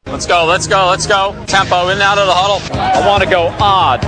Let's go, let's go, let's go. Tempo, in and out of the huddle. I want to go odd.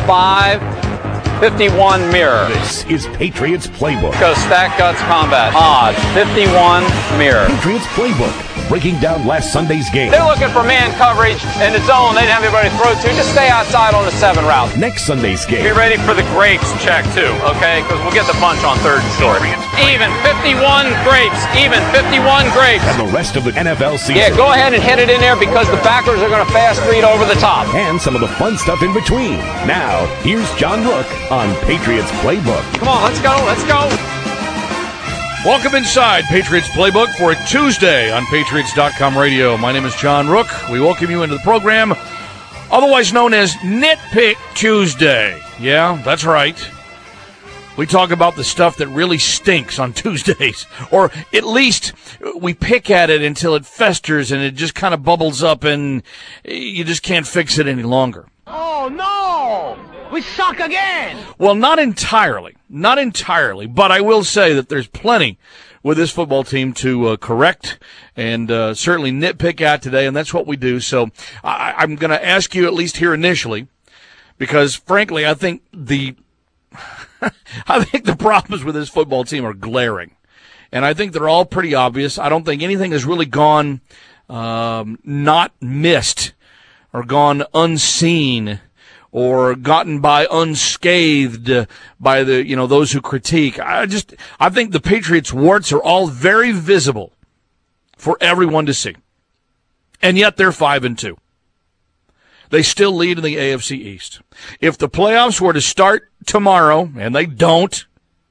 5-51 mirror. This is Patriots Playbook. Go stack guts combat. Odd. 51 mirror. Patriots Playbook. Breaking down last Sunday's game. They're looking for man coverage in the zone. They didn't have anybody to throw to. Just stay outside on the 7 route. Next Sunday's game. Be ready for the grapes check, too, okay? Because we'll get the bunch on 3rd and short. Even 51 grapes. Even 51 grapes. And the rest of the NFL season. Yeah, go ahead and hit it in there because the backers are going to fast read over the top. And some of the fun stuff in between. Now, here's John Rook on Patriots Playbook. Come on, let's go, let's go. Welcome inside Patriots Playbook for a Tuesday on Patriots.com radio. My name is John Rook. We welcome you into the program, otherwise known as Nitpick Tuesday. Yeah, that's right. We talk about the stuff that really stinks on Tuesdays, or at least we pick at it until it festers and it just kind of bubbles up and you just can't fix it any longer. Oh, no! We suck again! Well, not entirely, but I will say that there's plenty with this football team to correct and certainly nitpick at today, and that's what we do. So I'm going to ask you, at least here initially, because frankly, I think the problems with this football team are glaring, and I think they're all pretty obvious. I don't think anything has really gone not missed or gone unseen or gotten by unscathed by the, those who critique. I think the Patriots' warts are all very visible for everyone to see. And yet they're 5-2. They still lead in the AFC East. If the playoffs were to start tomorrow, and they don't,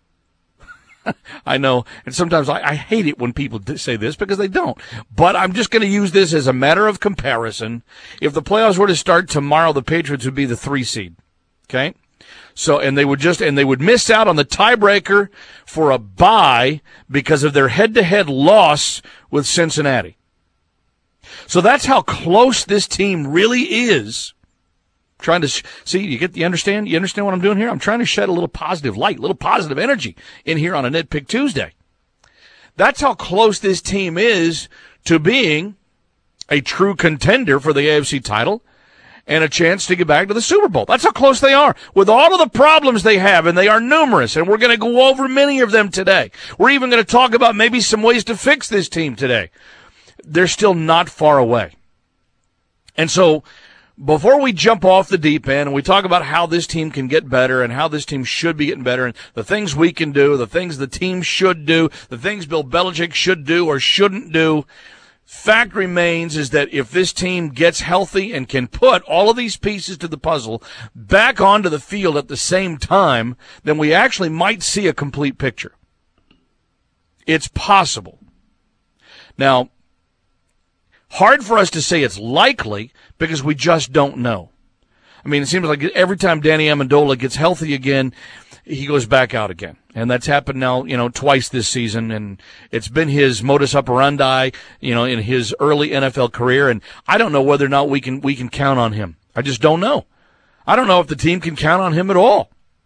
I know, and sometimes I hate it when people say this because they don't. But I'm just going to use this as a matter of comparison. If the playoffs were to start tomorrow, the Patriots would be the 3 seed. Okay? So, and they would miss out on the tiebreaker for a bye because of their head-to-head loss with Cincinnati. So that's how close this team really is. Trying to see, you understand what I'm doing here? I'm trying to shed a little positive light, a little positive energy in here on a Nitpick Tuesday. That's how close this team is to being a true contender for the AFC title and a chance to get back to the Super Bowl. That's how close they are with all of the problems they have, and they are numerous, and we're going to go over many of them today. We're even going to talk about maybe some ways to fix this team today. They're still not far away. And so, before we jump off the deep end and we talk about how this team can get better and how this team should be getting better and the things we can do, the things the team should do, the things Bill Belichick should do or shouldn't do, fact remains is that if this team gets healthy and can put all of these pieces to the puzzle back onto the field at the same time, then we actually might see a complete picture. It's possible. Now, hard for us to say it's likely because we just don't know. I mean, it seems like every time Danny Amendola gets healthy again, he goes back out again. And that's happened now, twice this season. And it's been his modus operandi, in his early NFL career. And I don't know whether or not we can count on him. I just don't know. I don't know if the team can count on him at all.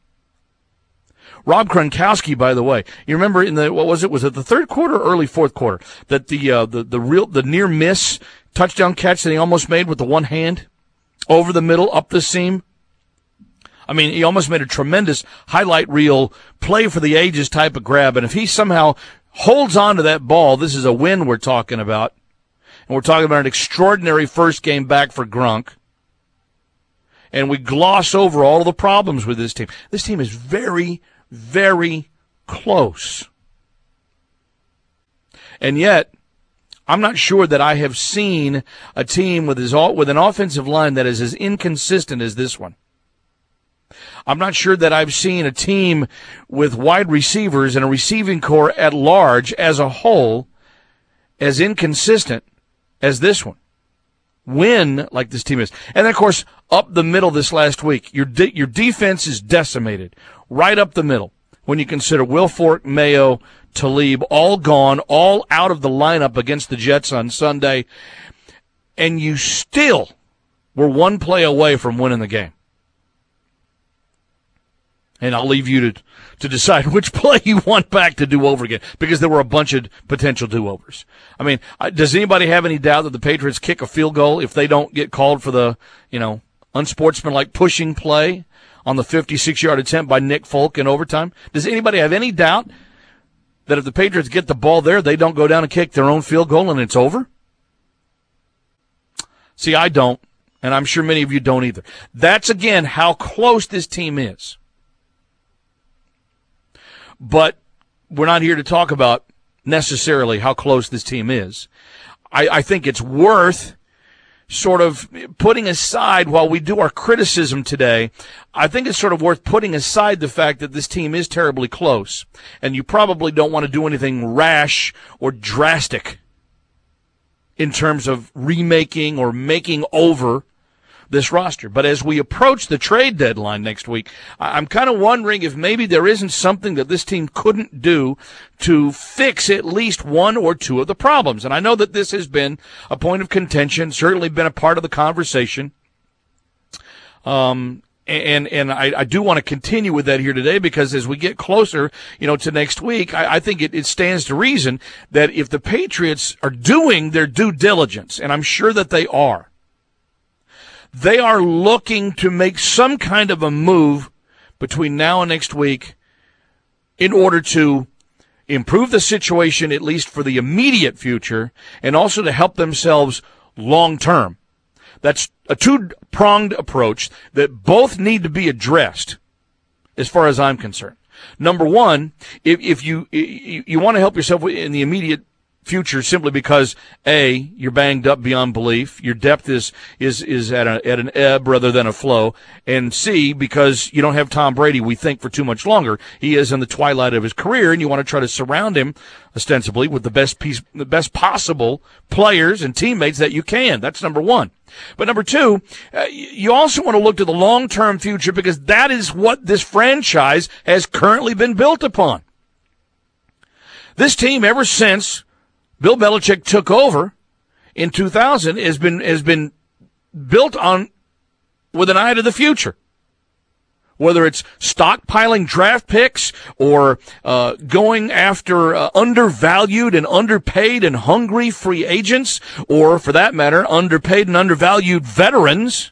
Rob Gronkowski, by the way, you remember was it the third quarter or early fourth quarter that the near miss touchdown catch that he almost made with the one hand over the middle up the seam? I mean, he almost made a tremendous highlight reel play for the ages type of grab. And if he somehow holds on to that ball, this is a win we're talking about. And we're talking about an extraordinary first game back for Gronk. And we gloss over all of the problems with this team. This team is very, very close. And yet, I'm not sure that I have seen a team with an offensive line that is as inconsistent as this one. I'm not sure that I've seen a team with wide receivers and a receiving core at large as a whole as inconsistent as this one. Win like this team is. And, of course, up the middle this last week, your defense is decimated right up the middle when you consider Wilfork, Mayo, Talib, all gone, all out of the lineup against the Jets on Sunday, and you still were one play away from winning the game. And I'll leave you to decide which play you want back to do over again, because there were a bunch of potential do-overs. I mean, does anybody have any doubt that the Patriots kick a field goal if they don't get called for the, unsportsmanlike pushing play on the 56-yard attempt by Nick Folk in overtime? Does anybody have any doubt that if the Patriots get the ball there, they don't go down and kick their own field goal and it's over? See, I don't, and I'm sure many of you don't either. That's, again, how close this team is. But we're not here to talk about necessarily how close this team is. I think it's worth sort of putting aside, while we do our criticism today, I think it's sort of worth putting aside the fact that this team is terribly close. And you probably don't want to do anything rash or drastic in terms of remaking or making over this roster. But as we approach the trade deadline next week, I'm kind of wondering if maybe there isn't something that this team couldn't do to fix at least one or two of the problems. And I know that this has been a point of contention, certainly been a part of the conversation. And I do want to continue with that here today, because as we get closer, to next week, I think it stands to reason that if the Patriots are doing their due diligence, and I'm sure that they are looking to make some kind of a move between now and next week in order to improve the situation, at least for the immediate future, and also to help themselves long term. That's a two-pronged approach that both need to be addressed as far as I'm concerned. Number one, if you want to help yourself in the immediate future simply because, A, you're banged up beyond belief, your depth is at an ebb rather than a flow, and C, because you don't have Tom Brady, we think, for too much longer. He is in the twilight of his career, and you want to try to surround him ostensibly with the best possible players and teammates that you can. That's number one. But number two, you also want to look to the long-term future, because that is what this franchise has currently been built upon. This team, ever since Bill Belichick took over in 2000, has been built on with an eye to the future. Whether it's stockpiling draft picks or going after undervalued and underpaid and hungry free agents, or for that matter, underpaid and undervalued veterans,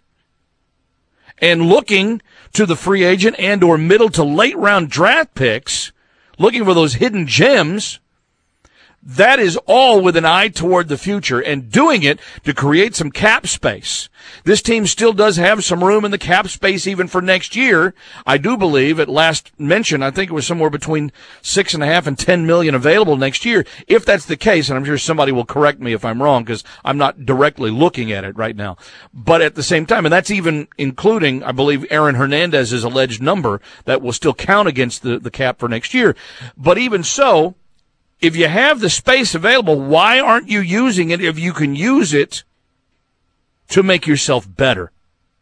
and looking to the free agent and or middle to late round draft picks, looking for those hidden gems. That is all with an eye toward the future, and doing it to create some cap space. This team still does have some room in the cap space even for next year. I do believe, at last mention, I think it was somewhere between $6.5 and $10 million available next year. If that's the case, and I'm sure somebody will correct me if I'm wrong, because I'm not directly looking at it right now. But at the same time, and that's even including, I believe, Aaron Hernandez's alleged number that will still count against the cap for next year. But even so, if you have the space available, why aren't you using it if you can use it to make yourself better?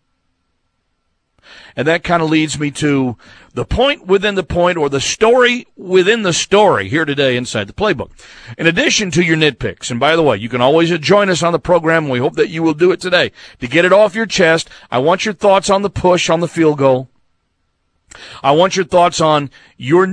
And that kind of leads me to the point within the point, or the story within the story here today inside the Playbook. In addition to your nitpicks, and by the way, you can always join us on the program, and we hope that you will do it today. To get it off your chest, I want your thoughts on the push on the field goal. I want your thoughts on your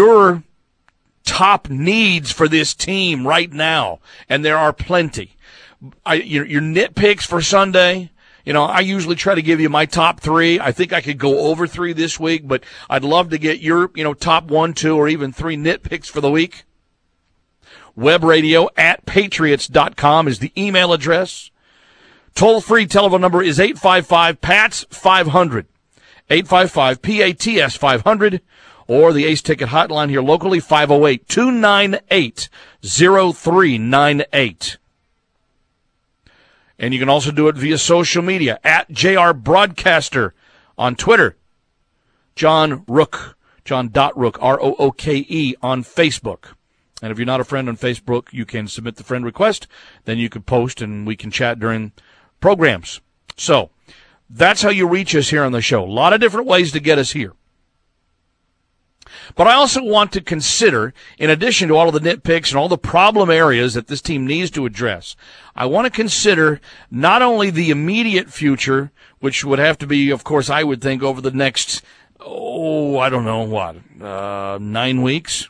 top needs for this team right now, and there are plenty. Your nitpicks for Sunday, I usually try to give you my top three. I think I could go over three this week, but I'd love to get your, top 1, 2, or even 3 nitpicks for the week. webradio@patriots.com is the email address. Toll-free telephone number is 855-PATS-500, 855-PATS-500. Or the Ace Ticket hotline here locally, 508-298-0398. And you can also do it via social media, @JR Broadcaster on Twitter. John Rook, John.Rook, R-O-O-K-E on Facebook. And if you're not a friend on Facebook, you can submit the friend request. Then you can post and we can chat during programs. So that's how you reach us here on the show. A lot of different ways to get us here. But I also want to consider, in addition to all of the nitpicks and all the problem areas that this team needs to address, I want to consider not only the immediate future, which would have to be, of course, I would think over the next I don't know, 9 weeks?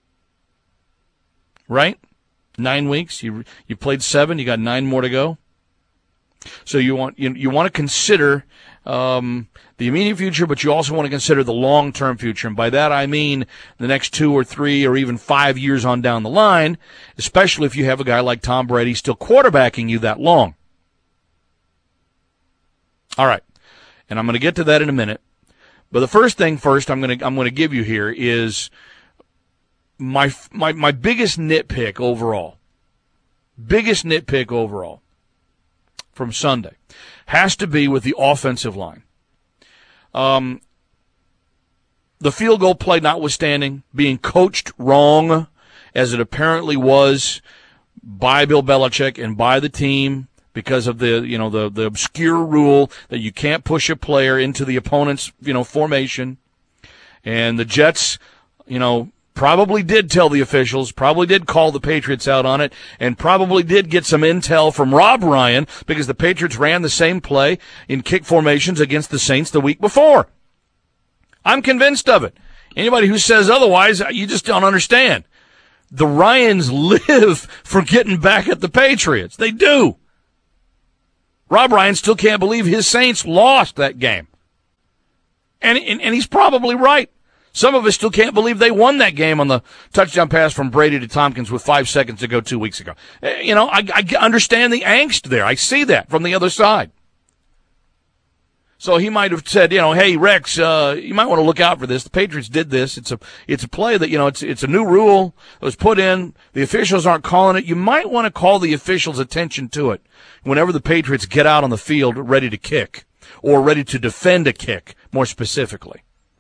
Right? 9 weeks. You played 7. You got 9 more to go. So you want to consider the immediate future, but you also want to consider the long-term future. And by that I mean the next 2 or 3 or even 5 years on down the line, especially if you have a guy like Tom Brady still quarterbacking you that long. All right. And I'm going to get to that in a minute. But the first thing first I'm going to give you here is my biggest nitpick overall. Biggest nitpick overall from Sunday has to be with the offensive line. The field goal play notwithstanding, being coached wrong, as it apparently was by Bill Belichick and by the team because of the obscure rule that you can't push a player into the opponent's, formation. And the Jets, probably did tell the officials, probably did call the Patriots out on it, and probably did get some intel from Rob Ryan because the Patriots ran the same play in kick formations against the Saints the week before. I'm convinced of it. Anybody who says otherwise, you just don't understand. The Ryans live for getting back at the Patriots. They do. Rob Ryan still can't believe his Saints lost that game. And he's probably right. Some of us still can't believe they won that game on the touchdown pass from Brady to Tompkins with 5 seconds to go 2 weeks ago. I understand the angst there. I see that from the other side. So he might have said, hey, Rex, you might want to look out for this. The Patriots did this. It's a play that, it's a new rule that was put in. The officials aren't calling it. You might want to call the officials' attention to it whenever the Patriots get out on the field ready to kick or ready to defend a kick, more specifically.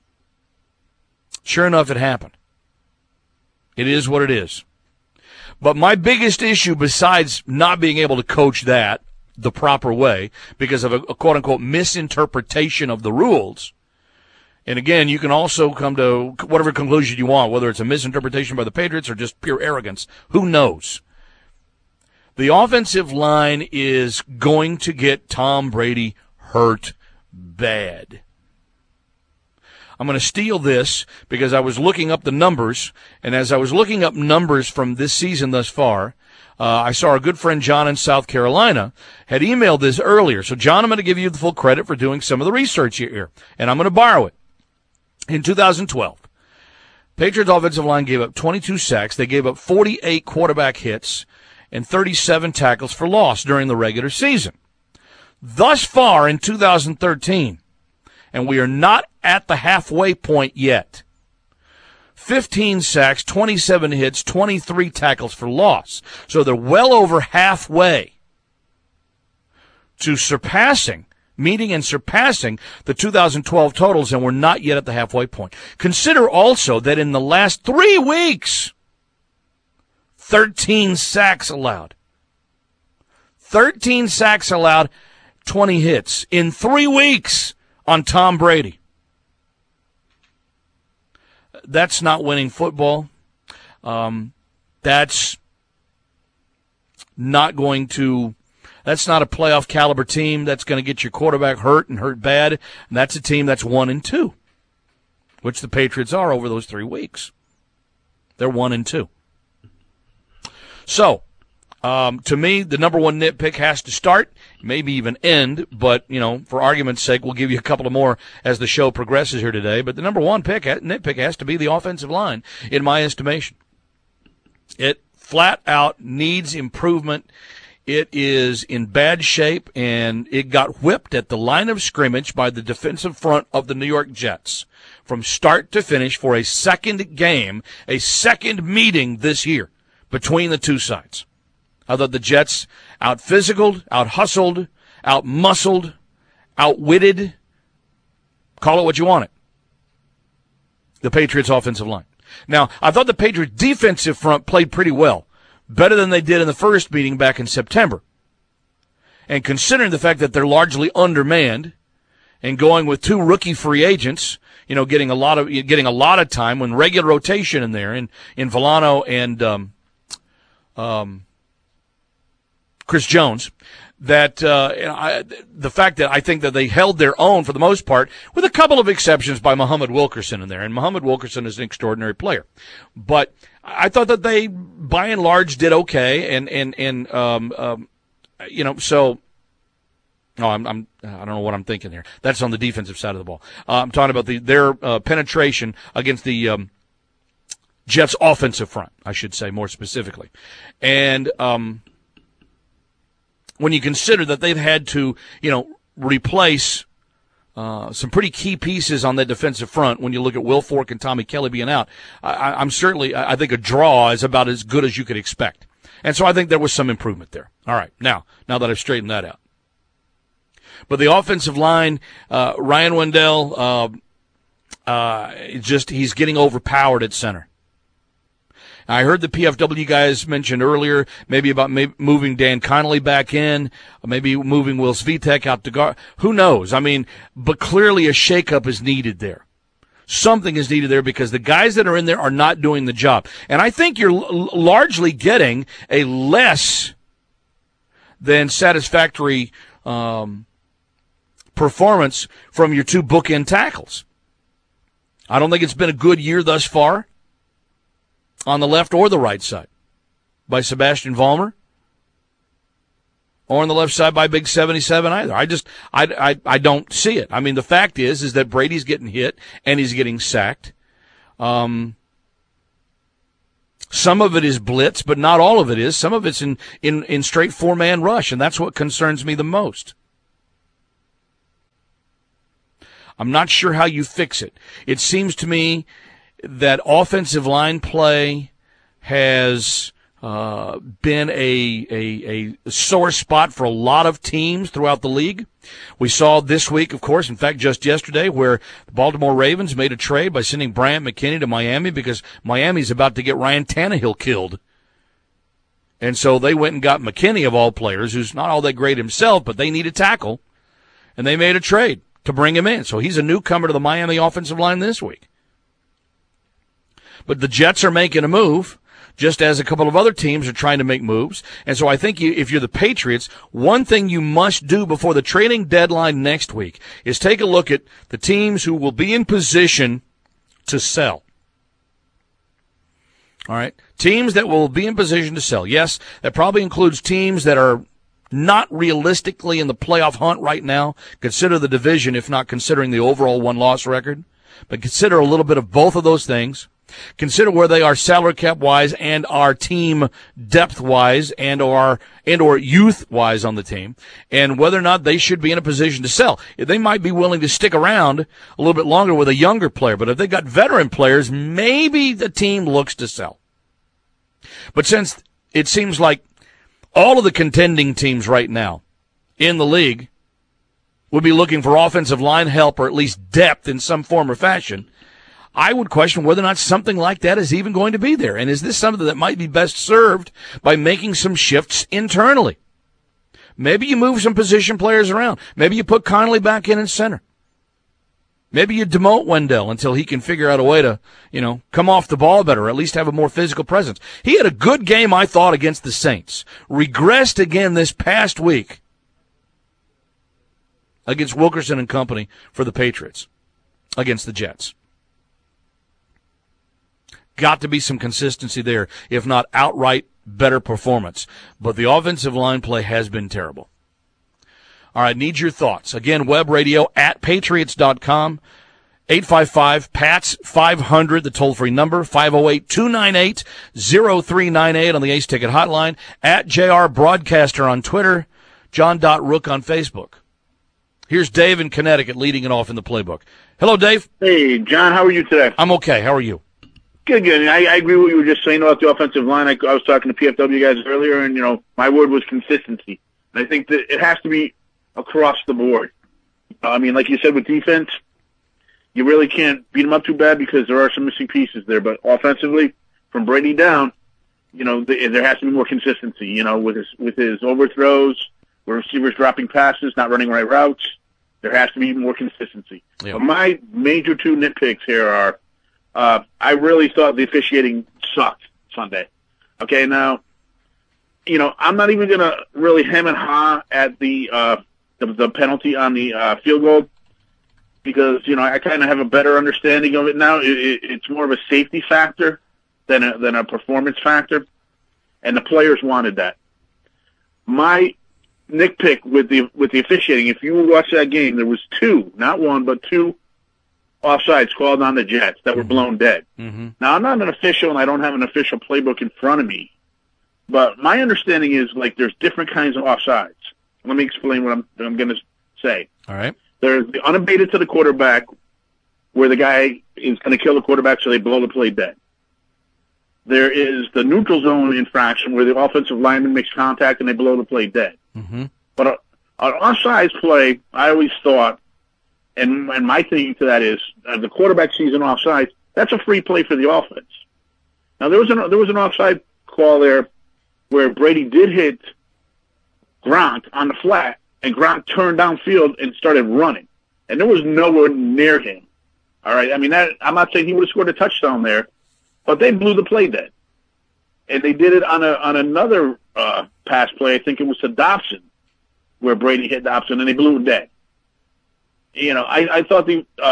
Sure enough, it happened. It is what it is. But my biggest issue, besides not being able to coach that the proper way because of a quote-unquote misinterpretation of the rules, and again, you can also come to whatever conclusion you want, whether it's a misinterpretation by the Patriots or just pure arrogance. Who knows? The offensive line is going to get Tom Brady hurt bad. I'm going to steal this because I was looking up the numbers, and as I was looking up numbers from this season thus far, I saw our good friend John in South Carolina had emailed this earlier. So, John, I'm going to give you the full credit for doing some of the research here, and I'm going to borrow it. In 2012, Patriots offensive line gave up 22 sacks. They gave up 48 quarterback hits and 37 tackles for loss during the regular season. Thus far in 2013, and we are not at the halfway point yet, 15 sacks, 27 hits, 23 tackles for loss. So they're well over halfway to meeting and surpassing the 2012 totals, and we're not yet at the halfway point. Consider also that in the last 3 weeks, 13 sacks allowed. 13 sacks allowed, 20 hits in 3 weeks on Tom Brady. That's not winning football. That's not a playoff caliber team that's going to get your quarterback hurt and hurt bad. And that's a team that's 1-2, which the Patriots are over those 3 weeks. They're 1-2. So, to me, the number one nitpick has to start, maybe even end, but, for argument's sake, we'll give you a couple of more as the show progresses here today. But the number one nitpick has to be the offensive line, in my estimation. It flat out needs improvement. It is in bad shape, and it got whipped at the line of scrimmage by the defensive front of the New York Jets from start to finish for a second game, a second meeting this year between the two sides. I thought the Jets out-physicaled, out-hustled, out-muscled, outwitted, call it what you want it, the Patriots' offensive line. Now, I thought the Patriots' defensive front played pretty well, better than they did in the first meeting back in September. And considering the fact that they're largely undermanned and going with 2 rookie free agents, getting a lot of time when regular rotation in there in Villano and Chris Jones, that the fact that I think that they held their own for the most part, with a couple of exceptions by Muhammad Wilkerson in there. And Muhammad Wilkerson is an extraordinary player. But I thought that they, by and large, did okay. So... No, I don't know what I'm thinking here. That's on the defensive side of the ball. I'm talking about their penetration against the Jets' offensive front, I should say more specifically. And when you consider that they've had to, replace some pretty key pieces on that defensive front, when you look at Will Fork and Tommy Kelly being out, I think a draw is about as good as you could expect. And so I think there was some improvement there. All right, now that I've straightened that out. But the offensive line, Ryan Wendell, he's getting overpowered at center. I heard the PFW guys mention earlier maybe about moving Dan Connolly back in, maybe moving Will Svitek out to guard. Who knows? But clearly a shakeup is needed there. Something is needed there because the guys that are in there are not doing the job. And I think you're largely getting a less than satisfactory performance from your two bookend tackles. I don't think it's been a good year thus far on the left or the right side by Sebastian Vollmer, or on the left side by Big 77 either. I don't see it. The fact is that Brady's getting hit and he's getting sacked. Some of it is blitz, but not all of it is. Some of it's in straight four-man rush, and that's what concerns me the most. I'm not sure how you fix it. It seems to me that offensive line play has been a sore spot for a lot of teams throughout the league. We saw this week, of course, in fact, just yesterday, where the Baltimore Ravens made a trade by sending Bryant McKinnie to Miami because Miami's about to get Ryan Tannehill killed. And so they went and got McKinney, of all players, who's not all that great himself, but they need a tackle, and they made a trade to bring him in. So he's a newcomer to the Miami offensive line this week. But the Jets are making a move, just as a couple of other teams are trying to make moves. And so I think if you're the Patriots, one thing you must do before the trading deadline next week is take a look at the teams who will be in position to sell. All right? Teams that will be in position to sell. Yes, that probably includes teams that are not realistically in the playoff hunt right now. Consider the division, if not considering the overall one-loss record. But consider a little bit of both of those things. Consider where they are salary cap-wise and our team depth-wise and or youth-wise on the team, and whether or not they should be in a position to sell. They might be willing to stick around a little bit longer with a younger player, but if they've got veteran players, maybe the team looks to sell. But since it seems like all of the contending teams right now in the league would be looking for offensive line help or at least depth in some form or fashion, I would question whether or not something like that is even going to be there. And is this something that might be best served by making some shifts internally? Maybe you move some position players around. Maybe you put Connolly back in center. Maybe you demote Wendell until he can figure out a way to, come off the ball better, or at least have a more physical presence. He had a good game, I thought, against the Saints. Regressed again this past week against Wilkerson and company for the Patriots against the Jets. Got to be some consistency there, if not outright better performance. But the offensive line play has been terrible. All right, need your thoughts. Again, web radio at patriots.com, 855-PATS-500, the toll-free number, 508-298-0398 on the Ace Ticket hotline, at JR Broadcaster on Twitter, John.Rook on Facebook. Here's Dave in Connecticut leading it off in the playbook. Hello, Dave. Hey, John, how are you today? I'm okay. How are you? Good. I agree with what you were just saying about the offensive line. I was talking to PFW guys earlier, and, my word was consistency. And I think that it has to be across the board. Like you said, with defense, you really can't beat them up too bad because there are some missing pieces there. But offensively, from Brady down, there has to be more consistency, with his overthrows, where receivers dropping passes, not running right routes. There has to be more consistency. Yep. But my major two nitpicks here are, I really thought the officiating sucked Sunday. Okay, now, I'm not even going to really hem and haw at the penalty on the field goal because, I kind of have a better understanding of it now. It's more of a safety factor than a performance factor, and the players wanted that. My nitpick with the officiating, if you watch that game, there was two, not one, but two offsides called on the Jets that were blown dead. Mm-hmm. Now, I'm not an official, and I don't have an official playbook in front of me, but my understanding is, there's different kinds of offsides. Let me explain what I'm going to say. All right. There's the unabated to the quarterback, where the guy is going to kill the quarterback, so they blow the play dead. There is the neutral zone infraction, where the offensive lineman makes contact and they blow the play dead. Mm-hmm. But an offsides play, I always thought, and my thinking to that is, the quarterback sees an offside, that's a free play for the offense. Now, there was an offside call there where Brady did hit Gronk on the flat, and Gronk turned downfield and started running. And there was nowhere near him. All right? I mean, I'm not saying he would have scored a touchdown there, but they blew the play dead. And they did it on another pass play. I think it was to Dobson, where Brady hit Dobson, and they blew it dead. I thought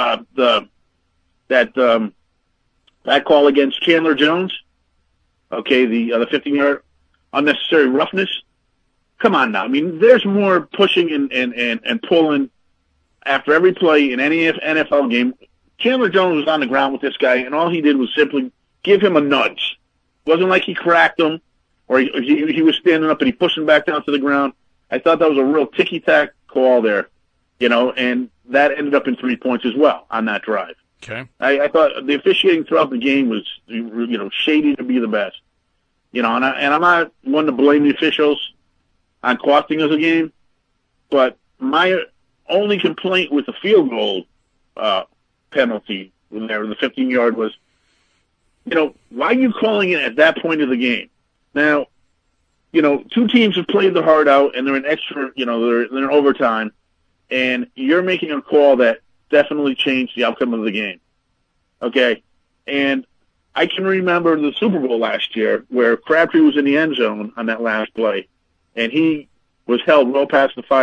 that call against Chandler Jones, okay, the 15-yard unnecessary roughness. Come on now. I mean, there's more pushing and pulling after every play in any NFL game. Chandler Jones was on the ground with this guy, and all he did was simply give him a nudge. It wasn't like he cracked him or he was standing up and he pushed him back down to the ground. I thought that was a real ticky-tack call there, and that ended up in 3 points as well on that drive. Okay. I thought the officiating throughout the game was, shady to be the best. And I'm not one to blame the officials on costing us a game, but my only complaint with the field goal penalty there, the 15-yard, was, why are you calling it at that point of the game? Now, two teams have played their heart out, and they're in extra, they're in overtime, and you're making a call that definitely changed the outcome of the game. Okay? And I can remember the Super Bowl last year where Crabtree was in the end zone on that last play, and he was held well past that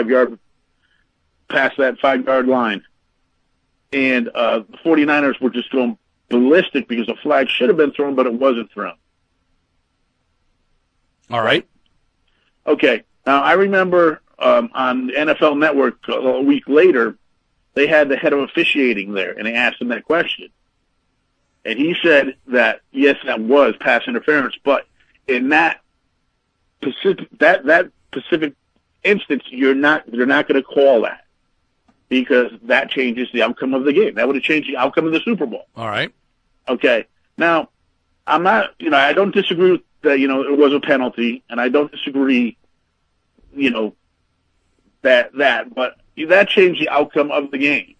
5-yard line. And the 49ers were just going ballistic because a flag should have been thrown, but it wasn't thrown. All right. Okay. Now, I remember on NFL Network a week later, they had the head of officiating there, and they asked him that question. And he said that, yes, that was pass interference, but in that specific instance, they're not going to call that because that changes the outcome of the game. That would have changed the outcome of the Super Bowl. All right. Okay. Now, I'm not, I don't disagree with that, it was a penalty, and I don't disagree, but that changed the outcome of the game.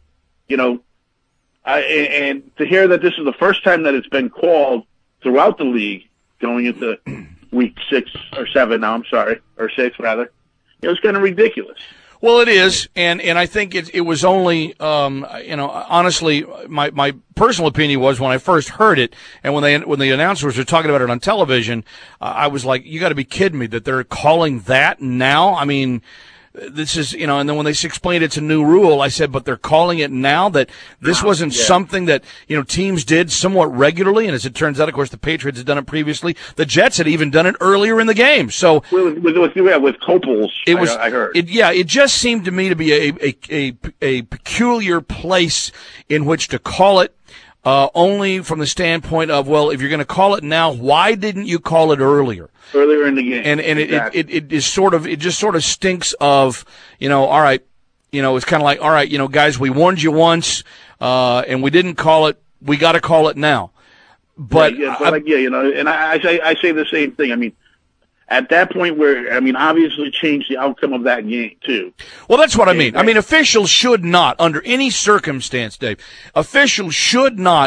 And to hear that this is the first time that it's been called throughout the league going into week 6 or 7 now, or 6 rather, it's kind of ridiculous. Well, it is, and I think it was only, honestly, my personal opinion was when I first heard it, and when the announcers were talking about it on television, I was like, you got to be kidding me that they're calling that now. I mean, this is, and then when they explained it's a new rule, I said, but they're calling it now, that this wasn't something that, teams did somewhat regularly. And as it turns out, of course, the Patriots had done it previously. The Jets had even done it earlier in the game. So with Copels, I heard. It just seemed to me to be a peculiar place in which to call it. Only from the standpoint of, well, if you're going to call it now, why didn't you call it earlier? Earlier in the game. And exactly. it just sort of stinks of, all right, it's kind of like, all right, guys, we warned you once, and we didn't call it. We got to call it now. But and I say the same thing. I mean, at that point where, obviously changed the outcome of that game, too. Well, that's what I mean. I mean, officials should not, under any circumstance, Dave, officials should not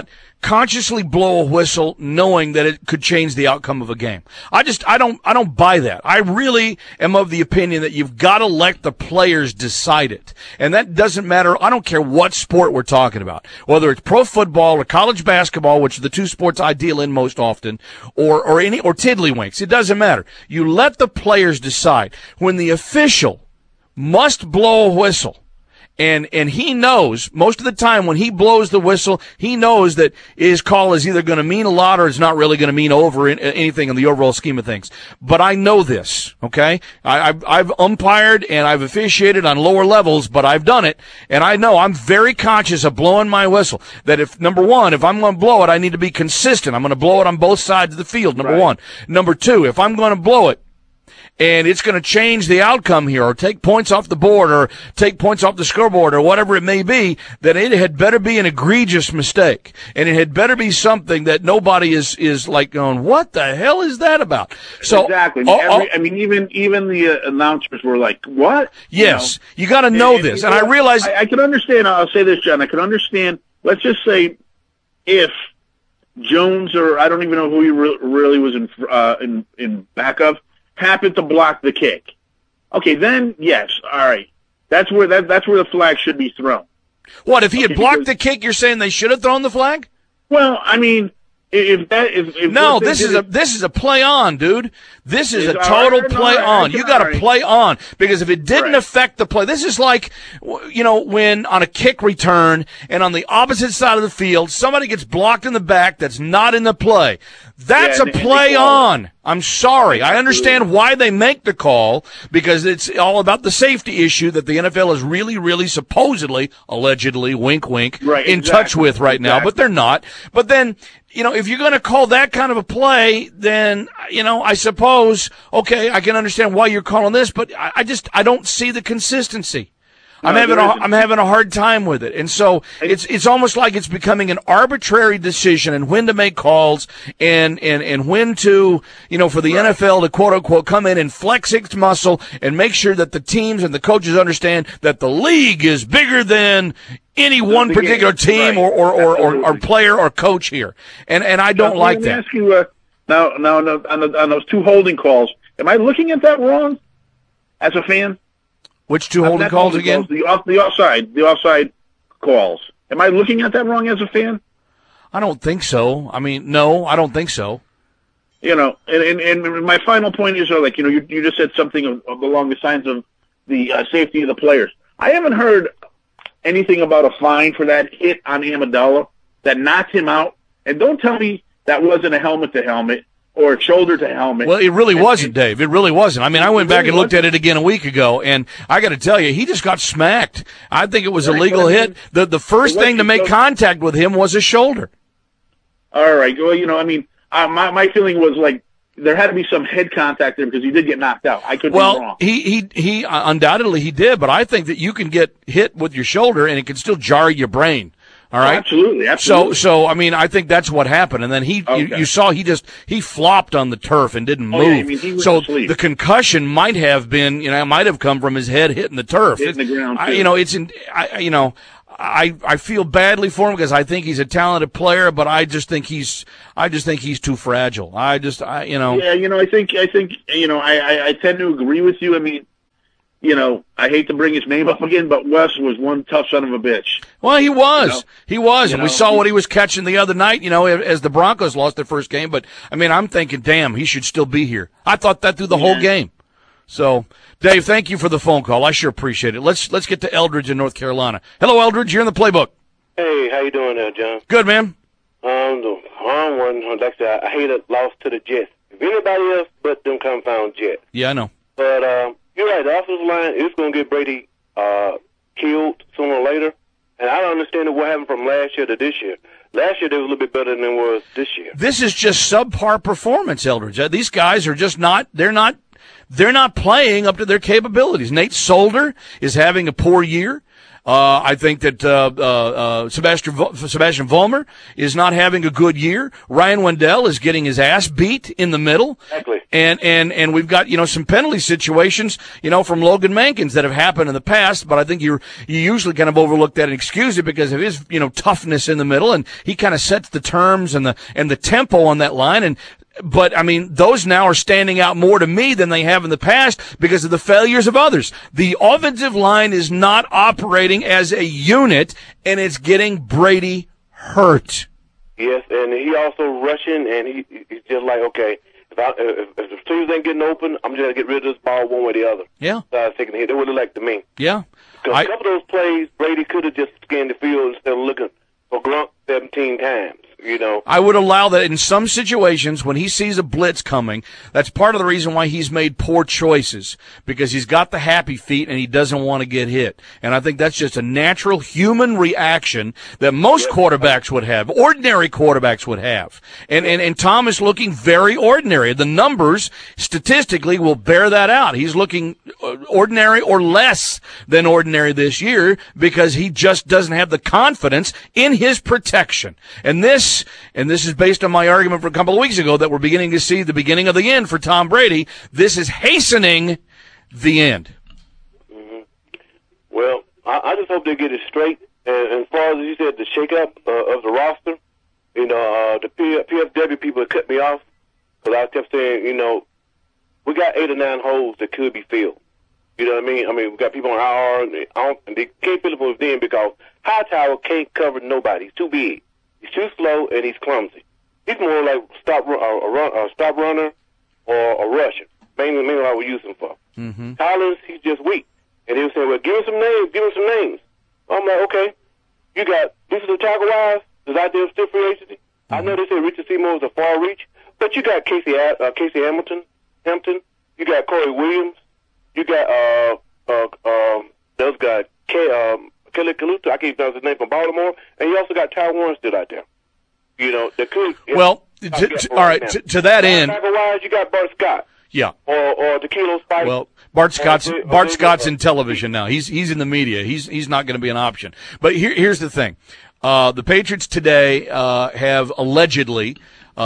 consciously blow a whistle knowing that it could change the outcome of a game. I don't buy that. I really am of the opinion that you've got to let the players decide it. And that doesn't matter. I don't care what sport we're talking about, whether it's pro football or college basketball, which are the two sports I deal in most often, or tiddlywinks. It doesn't matter. You let the players decide. When the official must blow a whistle, and he knows most of the time when he blows the whistle, he knows that his call is either going to mean a lot or it's not really going to mean anything in the overall scheme of things. But I know this, okay? I've umpired and I've officiated on lower levels, but I've done it, and I know I'm very conscious of blowing my whistle. That if, number one, if I'm going to blow it, I need to be consistent. I'm going to blow it on both sides of the field, number one. Number two, if I'm going to blow it, and it's going to change the outcome here, or take points off the board, or take points off the scoreboard, or whatever it may be, that it had better be an egregious mistake. And it had better be something that nobody is like going, what the hell is that about? So exactly. Even the announcers were like, what? Yes. You got to know this. And I realize I can understand. I'll say this, John. I can understand. Let's just say if Jones, or I don't even know who he really was in back of, happened to block the kick. Okay, then yes, all right. That's where the flag should be thrown. What, if he had blocked the kick, you're saying they should have thrown the flag? Well, I mean, this is a play on, dude. This is a total play on. You got to play on, because if it didn't affect the play, this is like, when on a kick return and on the opposite side of the field, somebody gets blocked in the back that's not in the play. That's a play on. I'm sorry. I understand why they make the call, because it's all about the safety issue that the NFL is really, really supposedly, allegedly, wink, wink, in touch with right now, but they're not. But then, if you're going to call that kind of a play, then, I suppose, okay, I can understand why you're calling this, but I don't see the consistency. I'm having a hard time with it. And so it's almost like it's becoming an arbitrary decision, and when to make calls, and when to, for the NFL to quote unquote come in and flex its muscle and make sure that the teams and the coaches understand that the league is bigger than any one particular team or player or coach here. And I don't like that. Let me ask you, now on those two holding calls, am I looking at that wrong as a fan? Which two holding calls again? The offside calls. Am I looking at that wrong as a fan? I don't think so. I mean, no, I don't think so. And my final point is, you just said something along the lines of the safety of the players. I haven't heard anything about a fine for that hit on Amendola that knocked him out. And don't tell me that wasn't a helmet to helmet or shoulder to helmet. Well, it really wasn't, Dave. It really wasn't. I mean, I went back and looked at it again a week ago, and I got to tell you, he just got smacked. I think it was a legal hit. The first thing to make contact with him was his shoulder. All right. Well, my feeling was like there had to be some head contact there because he did get knocked out. I could be wrong. He undoubtedly he did, but I think that you can get hit with your shoulder and it can still jar your brain. All right. Absolutely. So I mean, I think that's what happened. And then you saw he flopped on the turf and didn't move. He was asleep. The concussion might have been, might have come from his head hitting the turf. Hitting the ground. I feel badly for him because I think he's a talented player, but I just think he's too fragile. I think, I tend to agree with you. I mean, I hate to bring his name up again, but Wes was one tough son of a bitch. Well, he was. He was. And we saw what he was catching the other night, as the Broncos lost their first game. But, I mean, I'm thinking, damn, he should still be here. I thought that through the whole game. So, Dave, thank you for the phone call. I sure appreciate it. Let's get to Eldridge in North Carolina. Hello, Eldridge. You're in the playbook. Hey, how you doing there, John? Good, man. The wrong one, like I said, I hate a loss to the Jets. If anybody else but them confound Jets. Yeah, I know. But, you're right. The offensive line is going to get Brady killed sooner or later. And I don't understand what happened from last year to this year. Last year, they were a little bit better than it was this year. This is just subpar performance, Eldridge. These guys are just not – they're not they're not playing up to their capabilities. Nate Solder is having a poor year. I think that Sebastian Vollmer is not having a good year. Ryan Wendell is getting his ass beat in the middle. Exactly. And we've got, some penalty situations, from Logan Mankins that have happened in the past, but I think you usually kind of overlook that and excuse it because of his, toughness in the middle, and he kind of sets the terms and the tempo on that line. But, I mean, those now are standing out more to me than they have in the past because of the failures of others. The offensive line is not operating as a unit, and it's getting Brady hurt. Yes, and he also rushing, and he's just like, okay, if the teams ain't getting open, I'm just going to get rid of this ball one way or the other. Yeah. Taking a hit. They would have liked to me. Yeah. Because a couple of those plays, Brady could have just scanned the field instead of looking for Gronk 17 times. I would allow that in some situations when he sees a blitz coming. That's part of the reason why he's made poor choices, because he's got the happy feet and he doesn't want to get hit. And I think that's just a natural human reaction that most quarterbacks would have, ordinary quarterbacks would have. And Tom is looking very ordinary. The numbers statistically will bear that out. He's looking ordinary or less than ordinary this year because he just doesn't have the confidence in his protection. And this is based on my argument from a couple of weeks ago that we're beginning to see the beginning of the end for Tom Brady. This is hastening the end. Mm-hmm. Well, I just hope they get it straight. And as far as you said, the shakeup of the roster, the PFW people cut me off because I kept saying, we got 8 or 9 holes that could be filled. You know what I mean? I mean, we got people on IR, and they can't fill them with them because Hightower can't cover nobody. He's too big. He's too slow, and he's clumsy. He's more like a stop runner or a rusher. Mainly what we use him for. Mm-hmm. Collins, he's just weak. And they were saying, well, give him some names. I'm like, okay. You got defensive tackle wise, is out there still free agency. Mm-hmm. I know they said Richard Seymour was a far reach, but you got Casey Hampton. You got Corey Williams. You got those guys, Kelly Kaluta, I can't pronounce his name, from Baltimore, and you also got Ty Warren still out there. That could. Well, all right. To that end, tackle-wise, you got Bart Scott. Yeah. Or Tequila Spike. Well, Bart Scott's in television now. He's in the media. He's not going to be an option. But here's the thing: the Patriots today have allegedly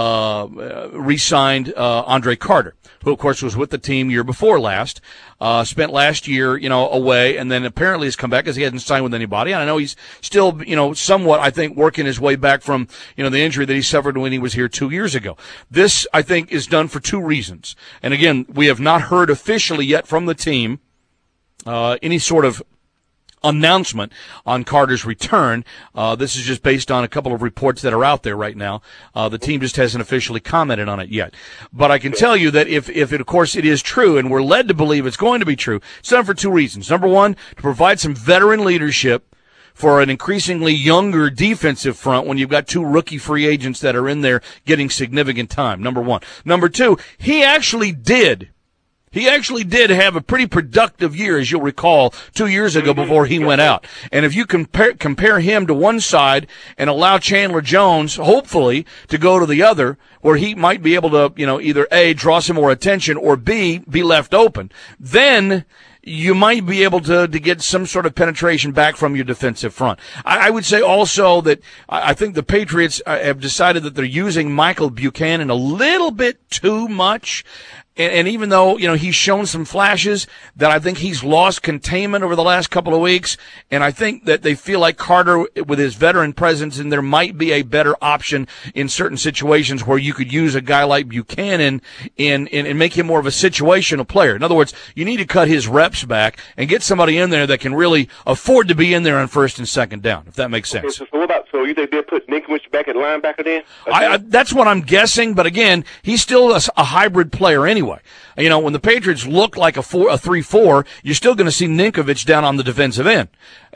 re-signed Andre Carter, who of course was with the team year before last, spent last year, away, and then apparently has come back because he hasn't signed with anybody. And I know he's still, somewhat, I think, working his way back from, the injury that he suffered when he was here 2 years ago. This, I think, is done for 2 reasons. And again, we have not heard officially yet from the team, any sort of announcement on Carter's return. This is just based on a couple of reports that are out there right now. The team just hasn't officially commented on it yet. But I can tell you that if it, of course, it is true, and we're led to believe it's going to be true, it's done for 2 reasons. Number one, to provide some veteran leadership for an increasingly younger defensive front when you've got 2 rookie free agents that are in there getting significant time, number one. Number two, he actually did have a pretty productive year, as you'll recall, 2 years ago before he went out. And if you compare him to one side and allow Chandler Jones, hopefully, to go to the other, where he might be able to, either A, draw some more attention, or B, be left open, then you might be able to get some sort of penetration back from your defensive front. I would say also that I think the Patriots have decided that they're using Michael Buchanan a little bit too much. And even though, he's shown some flashes, that I think he's lost containment over the last couple of weeks. And I think that they feel like Carter, with his veteran presence, and there might be a better option in certain situations where you could use a guy like Buchanan and make him more of a situational player. In other words, you need to cut his reps back and get somebody in there that can really afford to be in there on first and second down, if that makes sense. Okay, so you think they'll put Ninkovich back at linebacker then? That's what I'm guessing, but again, he's still a hybrid player anyway. When the Patriots look like a 3-4, you're still going to see Ninkovich down on the defensive end.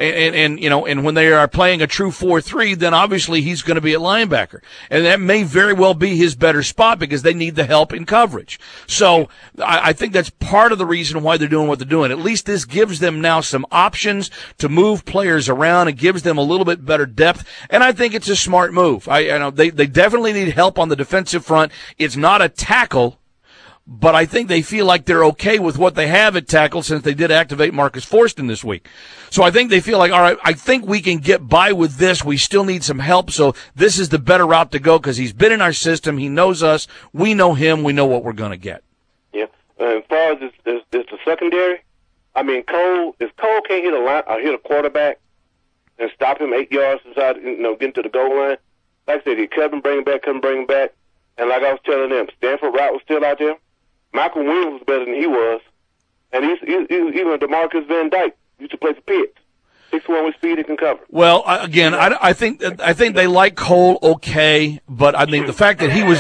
And when they are playing a true 4-3, then obviously he's going to be at linebacker. And that may very well be his better spot because they need the help in coverage. So I think that's part of the reason why they're doing what they're doing. At least this gives them now some options to move players around and gives them a little bit better depth. And I think it's a smart move. They definitely need help on the defensive front. It's not a tackle, but I think they feel like they're okay with what they have at tackle since they did activate Marcus Forston this week. So I think they feel like, all right, I think we can get by with this. We still need some help, so this is the better route to go because he's been in our system. He knows us. We know him. We know what we're going to get. Yeah. As far as the secondary, I mean, if Cole can't hit hit a quarterback and stop him 8 yards inside, getting to the goal line, like I said, he couldn't bring him back. And like I was telling them, Stanford Wright was still out there. Michael Williams was better than he was. And even DeMarcus Van Dyke used to play for Pitts. 6'1" with speed, he can cover. Well, again, I think they like Cole okay, but I think the fact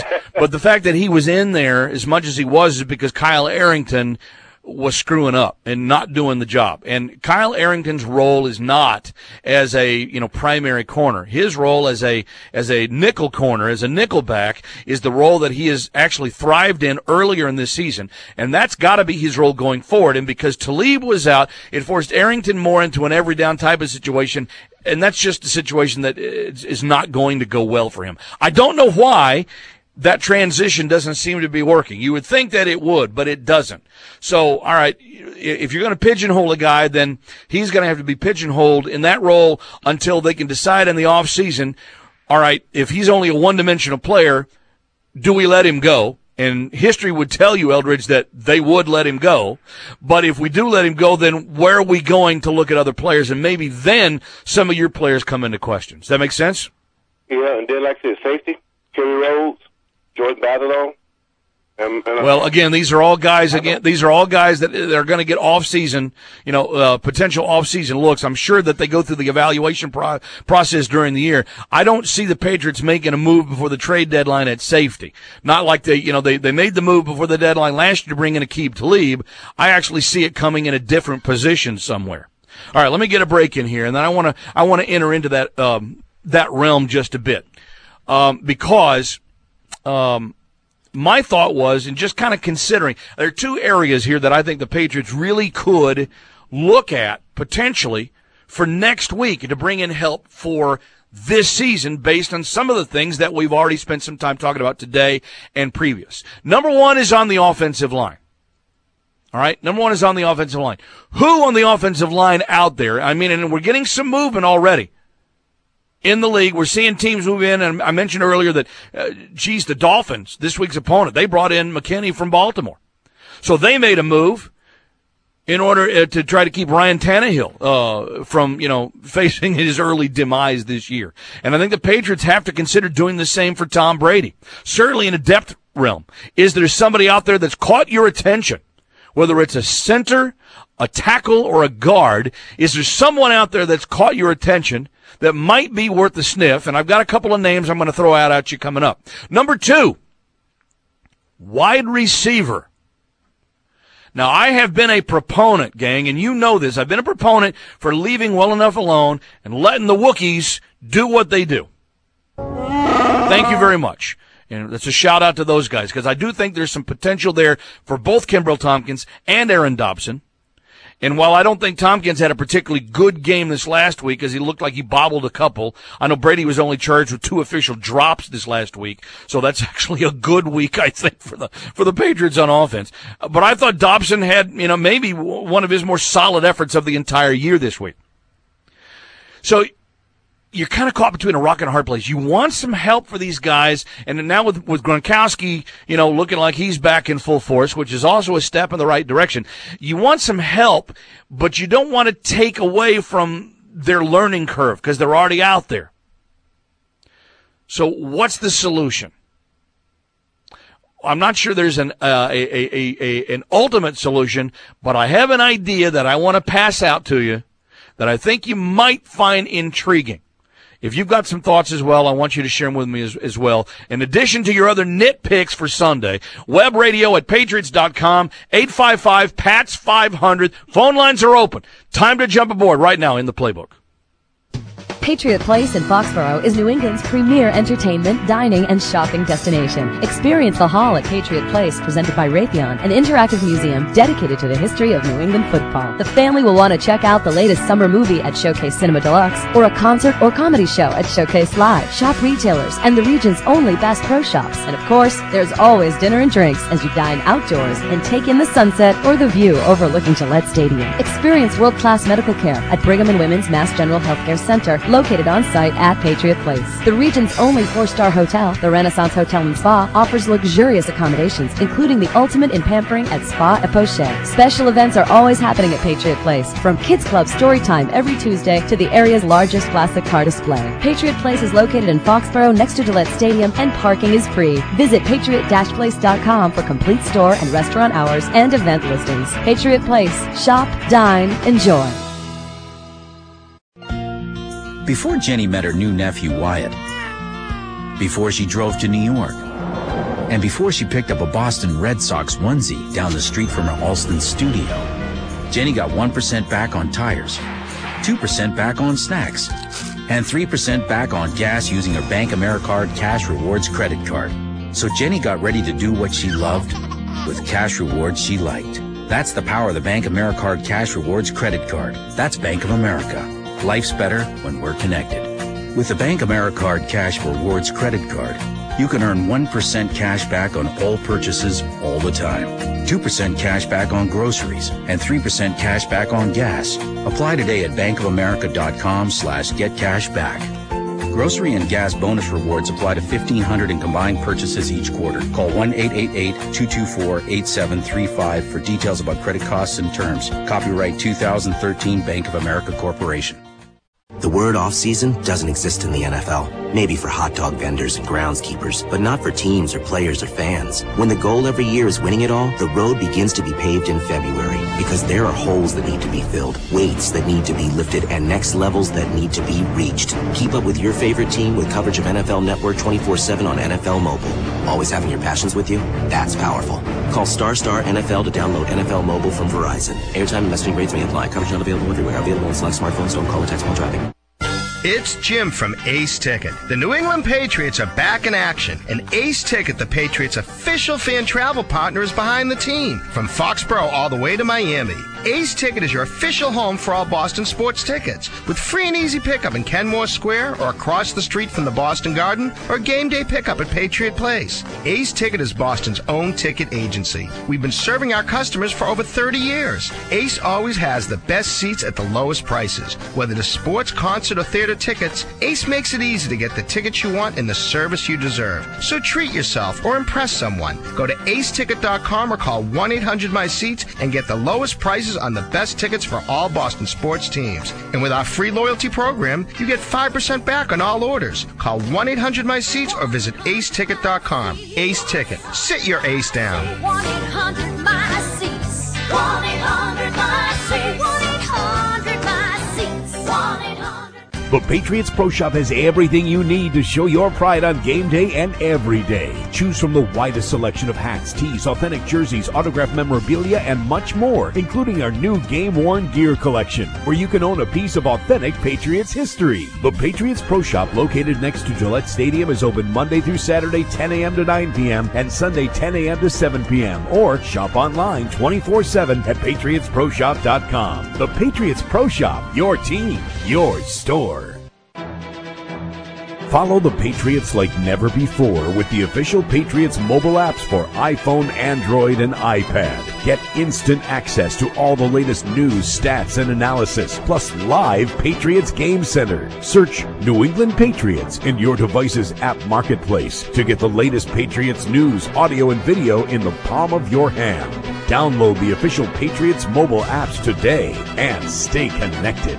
that he was in there as much as he was is because Kyle Arrington was screwing up and not doing the job. And Kyle Arrington's role is not as a, primary corner. His role as a nickel corner, as a nickel back, is the role that he has actually thrived in earlier in this season. And that's got to be his role going forward. And because Talib was out, it forced Arrington more into an every down type of situation. And that's just a situation that is not going to go well for him. I don't know why that transition doesn't seem to be working. You would think that it would, but it doesn't. So, all right, if you're going to pigeonhole a guy, then he's going to have to be pigeonholed in that role until they can decide in the off season, all right, if he's only a one-dimensional player, do we let him go? And history would tell you, Eldridge, that they would let him go. But if we do let him go, then where are we going to look at other players? And maybe then some of your players come into question. Does that make sense? Yeah, and then like I said, safety, Kerry Rhodes, Jordan Badalone. Well, again, these are all guys. That are going to get off-season, potential off-season looks. I'm sure that they go through the evaluation process during the year. I don't see the Patriots making a move before the trade deadline at safety. Not like they made the move before the deadline last year to bring in Aqib Talib. I actually see it coming in a different position somewhere. All right, let me get a break in here, and then I want to enter into that realm just a bit, because. My thought was, and just kind of considering, there are two areas here that I think the Patriots really could look at potentially for next week to bring in help for this season based on some of the things that we've already spent some time talking about today and previous. Number one is on the offensive line. All right, number one is on the offensive line. Who on the offensive line out there? I mean, and we're getting some movement already. In the league, we're seeing teams move in, and I mentioned earlier that, the Dolphins, this week's opponent, they brought in McKinney from Baltimore. So they made a move in order to try to keep Ryan Tannehill from, facing his early demise this year. And I think the Patriots have to consider doing the same for Tom Brady. Certainly in a depth realm. Is there somebody out there that's caught your attention? Whether it's a center, a tackle, or a guard, is there someone out there that's caught your attention that might be worth the sniff? And I've got a couple of names I'm going to throw out at you coming up. Number two, wide receiver. Now, I have been a proponent, gang, and you know this. I've been a proponent for leaving well enough alone and letting the Wookiees do what they do. Thank you very much. And that's a shout out to those guys, because I do think there's some potential there for both Kimbrel Tompkins and Aaron Dobson. And while I don't think Tompkins had a particularly good game this last week, as he looked like he bobbled a couple, I know Brady was only charged with 2 official drops this last week, so that's actually a good week, I think, for the Patriots on offense. But I thought Dobson had, maybe one of his more solid efforts of the entire year this week. So you're kind of caught between a rock and a hard place. You want some help for these guys, and now with Gronkowski, looking like he's back in full force, which is also a step in the right direction. You want some help, but you don't want to take away from their learning curve because they're already out there. So what's the solution? I'm not sure there's an ultimate solution, but I have an idea that I want to pass out to you that I think you might find intriguing. If you've got some thoughts as well, I want you to share them with me as well. In addition to your other nitpicks for Sunday, web radio at patriots.com, 855-PATS-500. Phone lines are open. Time to jump aboard right now in the playbook. Patriot Place in Foxborough is New England's premier entertainment, dining, and shopping destination. Experience the Hall at Patriot Place, presented by Raytheon, an interactive museum dedicated to the history of New England football. The family will want to check out the latest summer movie at Showcase Cinema Deluxe, or a concert or comedy show at Showcase Live. Shop retailers and the region's only Bass Pro Shops. And of course, there's always dinner and drinks as you dine outdoors and take in the sunset or the view overlooking Gillette Stadium. Experience world-class medical care at Brigham and Women's Mass General Healthcare Center, located on-site at Patriot Place. The region's only 4-star hotel, the Renaissance Hotel and Spa, offers luxurious accommodations, including the ultimate in pampering at Spa et Poche. Special events are always happening at Patriot Place, from Kids Club story time every Tuesday to the area's largest classic car display. Patriot Place is located in Foxborough next to Gillette Stadium, and parking is free. Visit patriot-place.com for complete store and restaurant hours and event listings. Patriot Place. Shop, dine, enjoy. Before Jenny met her new nephew Wyatt, before she drove to New York, and before she picked up a Boston Red Sox onesie down the street from her Alston studio, Jenny got 1% back on tires, 2% back on snacks, and 3% back on gas using her Bank Americard Cash Rewards credit card. So Jenny got ready to do what she loved with cash rewards she liked. That's the power of the Bank Americard Cash Rewards credit card. That's Bank of America. Life's better when we're connected. With the Bank Americard Cash Rewards credit card, you can earn 1% cash back on all purchases all the time, 2% cash back on groceries, and 3% cash back on gas. Apply today at bankofamerica.com/getcashback. Grocery and gas bonus rewards apply to 1,500 in combined purchases each quarter. Call 1-888-224-8735 for details about credit costs and terms. Copyright 2013 Bank of America Corporation. The word off-season doesn't exist in the NFL. Maybe for hot dog vendors and groundskeepers, but not for teams or players or fans. When the goal every year is winning it all, the road begins to be paved in February, because there are holes that need to be filled, weights that need to be lifted, and next levels that need to be reached. Keep up with your favorite team with coverage of NFL Network 24/7 on NFL Mobile. Always having your passions with you? That's powerful. Call Star NFL to download NFL Mobile from Verizon. Airtime and messaging rates may apply. Coverage not available everywhere. Available on select smartphones. Don't call or text while driving. It's Jim from Ace Ticket. The New England Patriots are back in action, and Ace Ticket, the Patriots' official fan travel partner, is behind the team. From Foxborough all the way to Miami, Ace Ticket is your official home for all Boston sports tickets, with free and easy pickup in Kenmore Square or across the street from the Boston Garden, or game day pickup at Patriot Place. Ace Ticket is Boston's own ticket agency. We've been serving our customers for over 30 years. Ace always has the best seats at the lowest prices. Whether it's sports, concert, or theater tickets, Ace makes it easy to get the tickets you want and the service you deserve. So treat yourself or impress someone. Go to aceticket.com or call 1-800-MY-SEATS and get the lowest prices on the best tickets for all Boston sports teams. And with our free loyalty program, you get 5% back on all orders. Call 1-800-MY-SEATS or visit aceticket.com. Ace Ticket. Sit your ace down. 1-800-MY-SEATS. 1-800-MY-SEATS. 1-800-MY-SEATS. 1-800. The Patriots Pro Shop has everything you need to show your pride on game day and every day. Choose from the widest selection of hats, tees, authentic jerseys, autographed memorabilia, and much more, including our new game-worn gear collection, where you can own a piece of authentic Patriots history. The Patriots Pro Shop, located next to Gillette Stadium, is open Monday through Saturday, 10 a.m. to 9 p.m., and Sunday, 10 a.m. to 7 p.m., or shop online 24/7 at patriotsproshop.com. The Patriots Pro Shop, your team, your store. Follow the Patriots like never before with the official Patriots mobile apps for iPhone, Android, and iPad. Get instant access to all the latest news, stats, and analysis, plus live Patriots Game Center. Search New England Patriots in your device's app marketplace to get the latest Patriots news, audio, and video in the palm of your hand. Download the official Patriots mobile apps today and stay connected.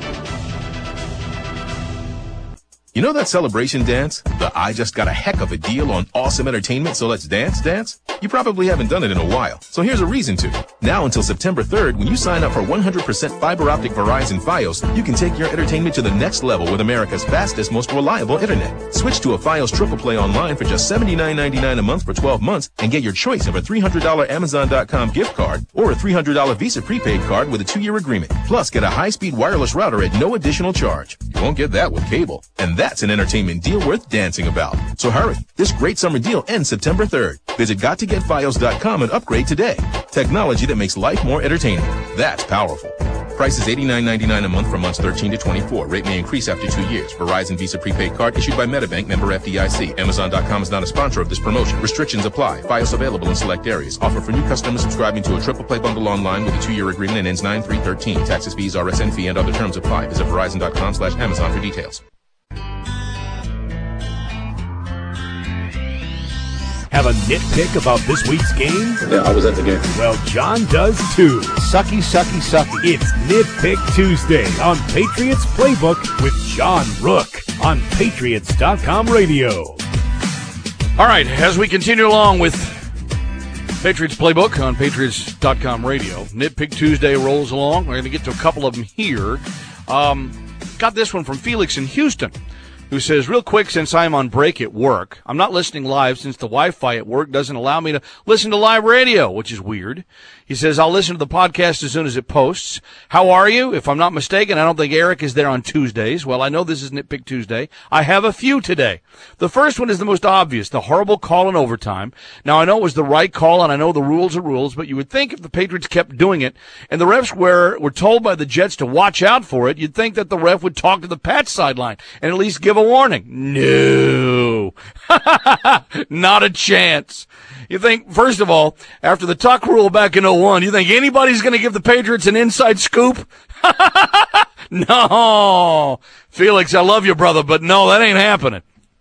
You know that celebration dance? The I just got a heck of a deal on awesome entertainment, so let's dance dance? You probably haven't done it in a while, so here's a reason to. Now until September 3rd, when you sign up for 100% fiber optic Verizon Fios, you can take your entertainment to the next level with America's fastest, most reliable internet. Switch to a Fios Triple Play online for just $79.99 a month for 12 months and get your choice of a $300 Amazon.com gift card or a $300 Visa prepaid card with a 2-year agreement. Plus, get a high-speed wireless router at no additional charge. You won't get that with cable. And that's an entertainment deal worth dancing about. So hurry. This great summer deal ends September 3rd. Visit GotToGetFios.com and upgrade today. Technology that makes life more entertaining. That's powerful. Price is $89.99 a month for months 13 to 24. Rate may increase after 2 years. Verizon Visa prepaid card issued by MetaBank, member FDIC. Amazon.com is not a sponsor of this promotion. Restrictions apply. Fios available in select areas. Offer for new customers subscribing to a Triple Play bundle online with a 2-year agreement and ends 9/3/13. Taxes, fees, RSN fee, and other terms apply. Visit Verizon.com/Amazon for details. Have a nitpick about this week's game? Yeah, I was at the game. Well, John does too. Sucky, sucky, sucky. It's Nitpick Tuesday on Patriots Playbook with John Rook on Patriots.com radio. All right, as we continue along with Patriots Playbook on Patriots.com radio, Nitpick Tuesday rolls along. We're going to get to a couple of them here. Got this one from Felix in Houston, who says, real quick, since I'm on break at work, I'm not listening live since the Wi-Fi at work doesn't allow me to listen to live radio, which is weird. He says, I'll listen to the podcast as soon as it posts. How are you? If I'm not mistaken, I don't think Eric is there on Tuesdays. Well, I know this is Nitpick Tuesday. I have a few today. The first one is the most obvious, the horrible call in overtime. Now, I know it was the right call, and I know the rules are rules, but you would think if the Patriots kept doing it, and the refs were told by the Jets to watch out for it, you'd think that the ref would talk to the Pats sideline and at least give a warning. No. Not a chance. You think, first of all, after the Tuck rule back in 01, you think anybody's going to give the Patriots an inside scoop? No. Felix, I love you, brother, but no, that ain't happening.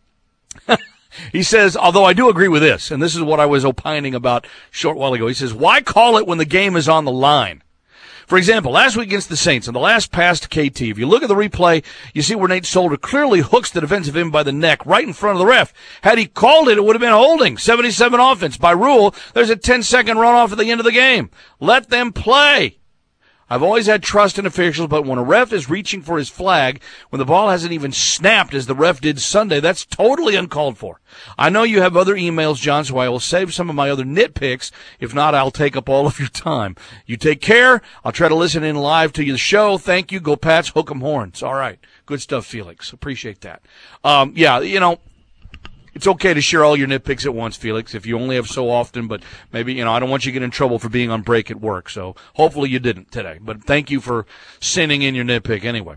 He says, although I do agree with this, and this is what I was opining about a short while ago. He says, why call it when the game is on the line? For example, last week against the Saints, on the last pass to KT, if you look at the replay, you see where Nate Solder clearly hooks the defensive end by the neck right in front of the ref. Had he called it, it would have been holding. 77 offense. By rule, there's a 10-second runoff at the end of the game. Let them play. I've always had trust in officials, but when a ref is reaching for his flag, when the ball hasn't even snapped as the ref did Sunday, that's totally uncalled for. I know you have other emails, John, so I will save some of my other nitpicks. If not, I'll take up all of your time. You take care. I'll try to listen in live to the show. Thank you. Go Pats. Hook 'em horns. All right. Good stuff, Felix. Appreciate that. Yeah, you know, it's okay to share all your nitpicks at once, Felix, if you only have so often, but maybe, you know, I don't want you to get in trouble for being on break at work, so hopefully you didn't today. But thank you for sending in your nitpick anyway.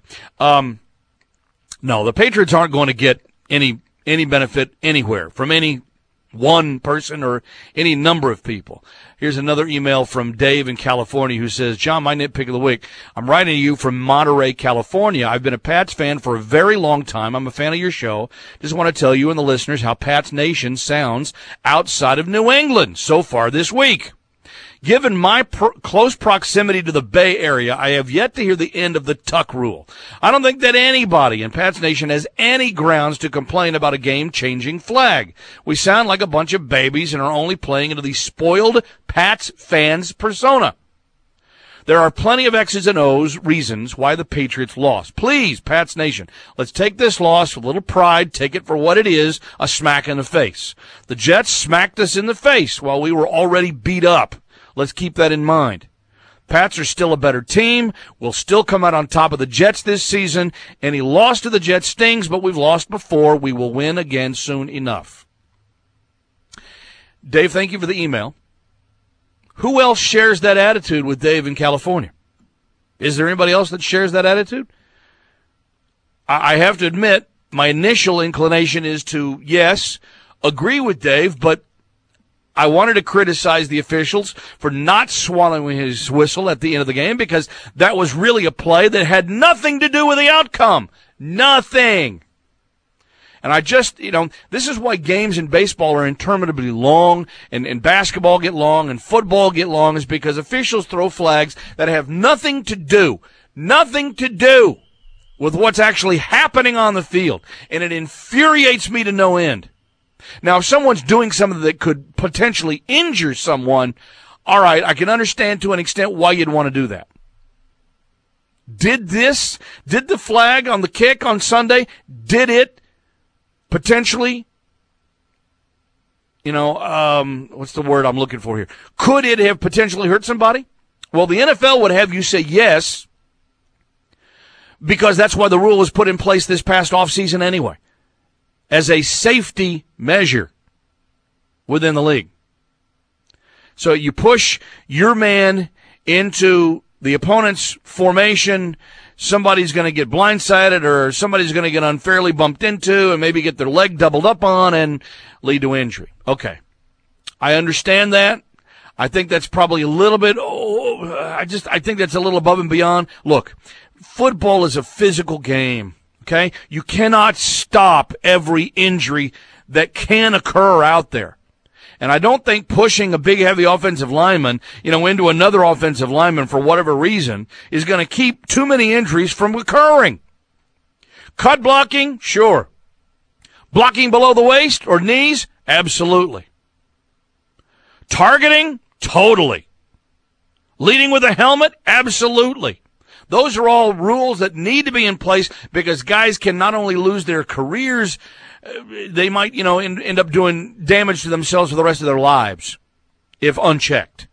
No, the Patriots aren't going to get any benefit anywhere from any one person or any number of people. Here's another email from Dave in California who says, John, my nitpick of the week. I'm writing to you from Monterey, California. I've been a Pats fan for a very long time. I'm a fan of your show. Just want to tell you and the listeners how Pats Nation sounds outside of New England so far this week. Given my close proximity to the Bay Area, I have yet to hear the end of the Tuck rule. I don't think that anybody in Pats Nation has any grounds to complain about a game-changing flag. We sound like a bunch of babies and are only playing into the spoiled Pats fans' persona. There are plenty of X's and O's reasons why the Patriots lost. Please, Pats Nation, let's take this loss with a little pride, take it for what it is, a smack in the face. The Jets smacked us in the face while we were already beat up. Let's keep that in mind. Pats are still a better team. We'll still come out on top of the Jets this season. Any loss to the Jets stings, but we've lost before. We will win again soon enough. Dave, thank you for the email. Who else shares that attitude with Dave in California? Is there anybody else that shares that attitude? I have to admit, my initial inclination is to, yes, agree with Dave, but I wanted to criticize the officials for not swallowing his whistle at the end of the game because that was really a play that had nothing to do with the outcome. Nothing. And I just, you know, this is why games in baseball are interminably long and basketball get long and football get long, is because officials throw flags that have nothing to do with what's actually happening on the field. And it infuriates me to no end. Now, if someone's doing something that could potentially injure someone, all right, I can understand to an extent why you'd want to do that. Did the flag on the kick on Sunday, did it potentially, what's the word I'm looking for here? Could it have potentially hurt somebody? Well, the NFL would have you say yes, because that's why the rule was put in place this past offseason anyway, as a safety measure within the league. So you push your man into the opponent's formation, somebody's going to get blindsided or somebody's going to get unfairly bumped into and maybe get their leg doubled up on and lead to injury. Okay. I understand that. I think that's probably a little bit, I think that's a little above and beyond. Look, football is a physical game, okay? You cannot stop every injury that can occur out there. And I don't think pushing a big, heavy offensive lineman, into another offensive lineman for whatever reason is going to keep too many injuries from occurring. Cut blocking, sure. Blocking below the waist or knees, absolutely. Targeting, totally. Leading with a helmet, absolutely. Those are all rules that need to be in place because guys can not only lose their careers, they might, end up doing damage to themselves for the rest of their lives if unchecked.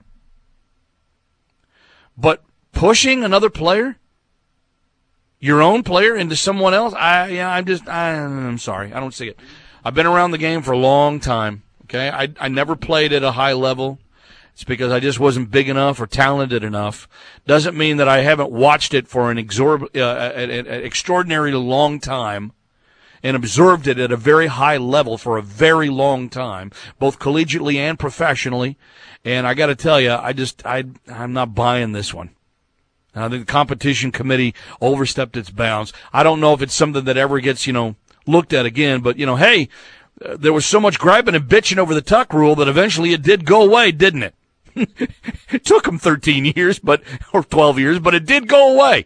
But pushing another player, your own player, into someone else, I'm sorry. I don't see it. I've been around the game for a long time, okay? I never played at a high level. It's because I just wasn't big enough or talented enough. Doesn't mean that I haven't watched it for an extraordinary long time and observed it at a very high level for a very long time, both collegiately and professionally. And I got to tell you, I'm not buying this one. I think the competition committee overstepped its bounds. I don't know if it's something that ever gets, looked at again, but, hey, there was so much griping and bitching over the tuck rule that eventually it did go away, didn't it? It took them 13 years, or 12 years, but it did go away.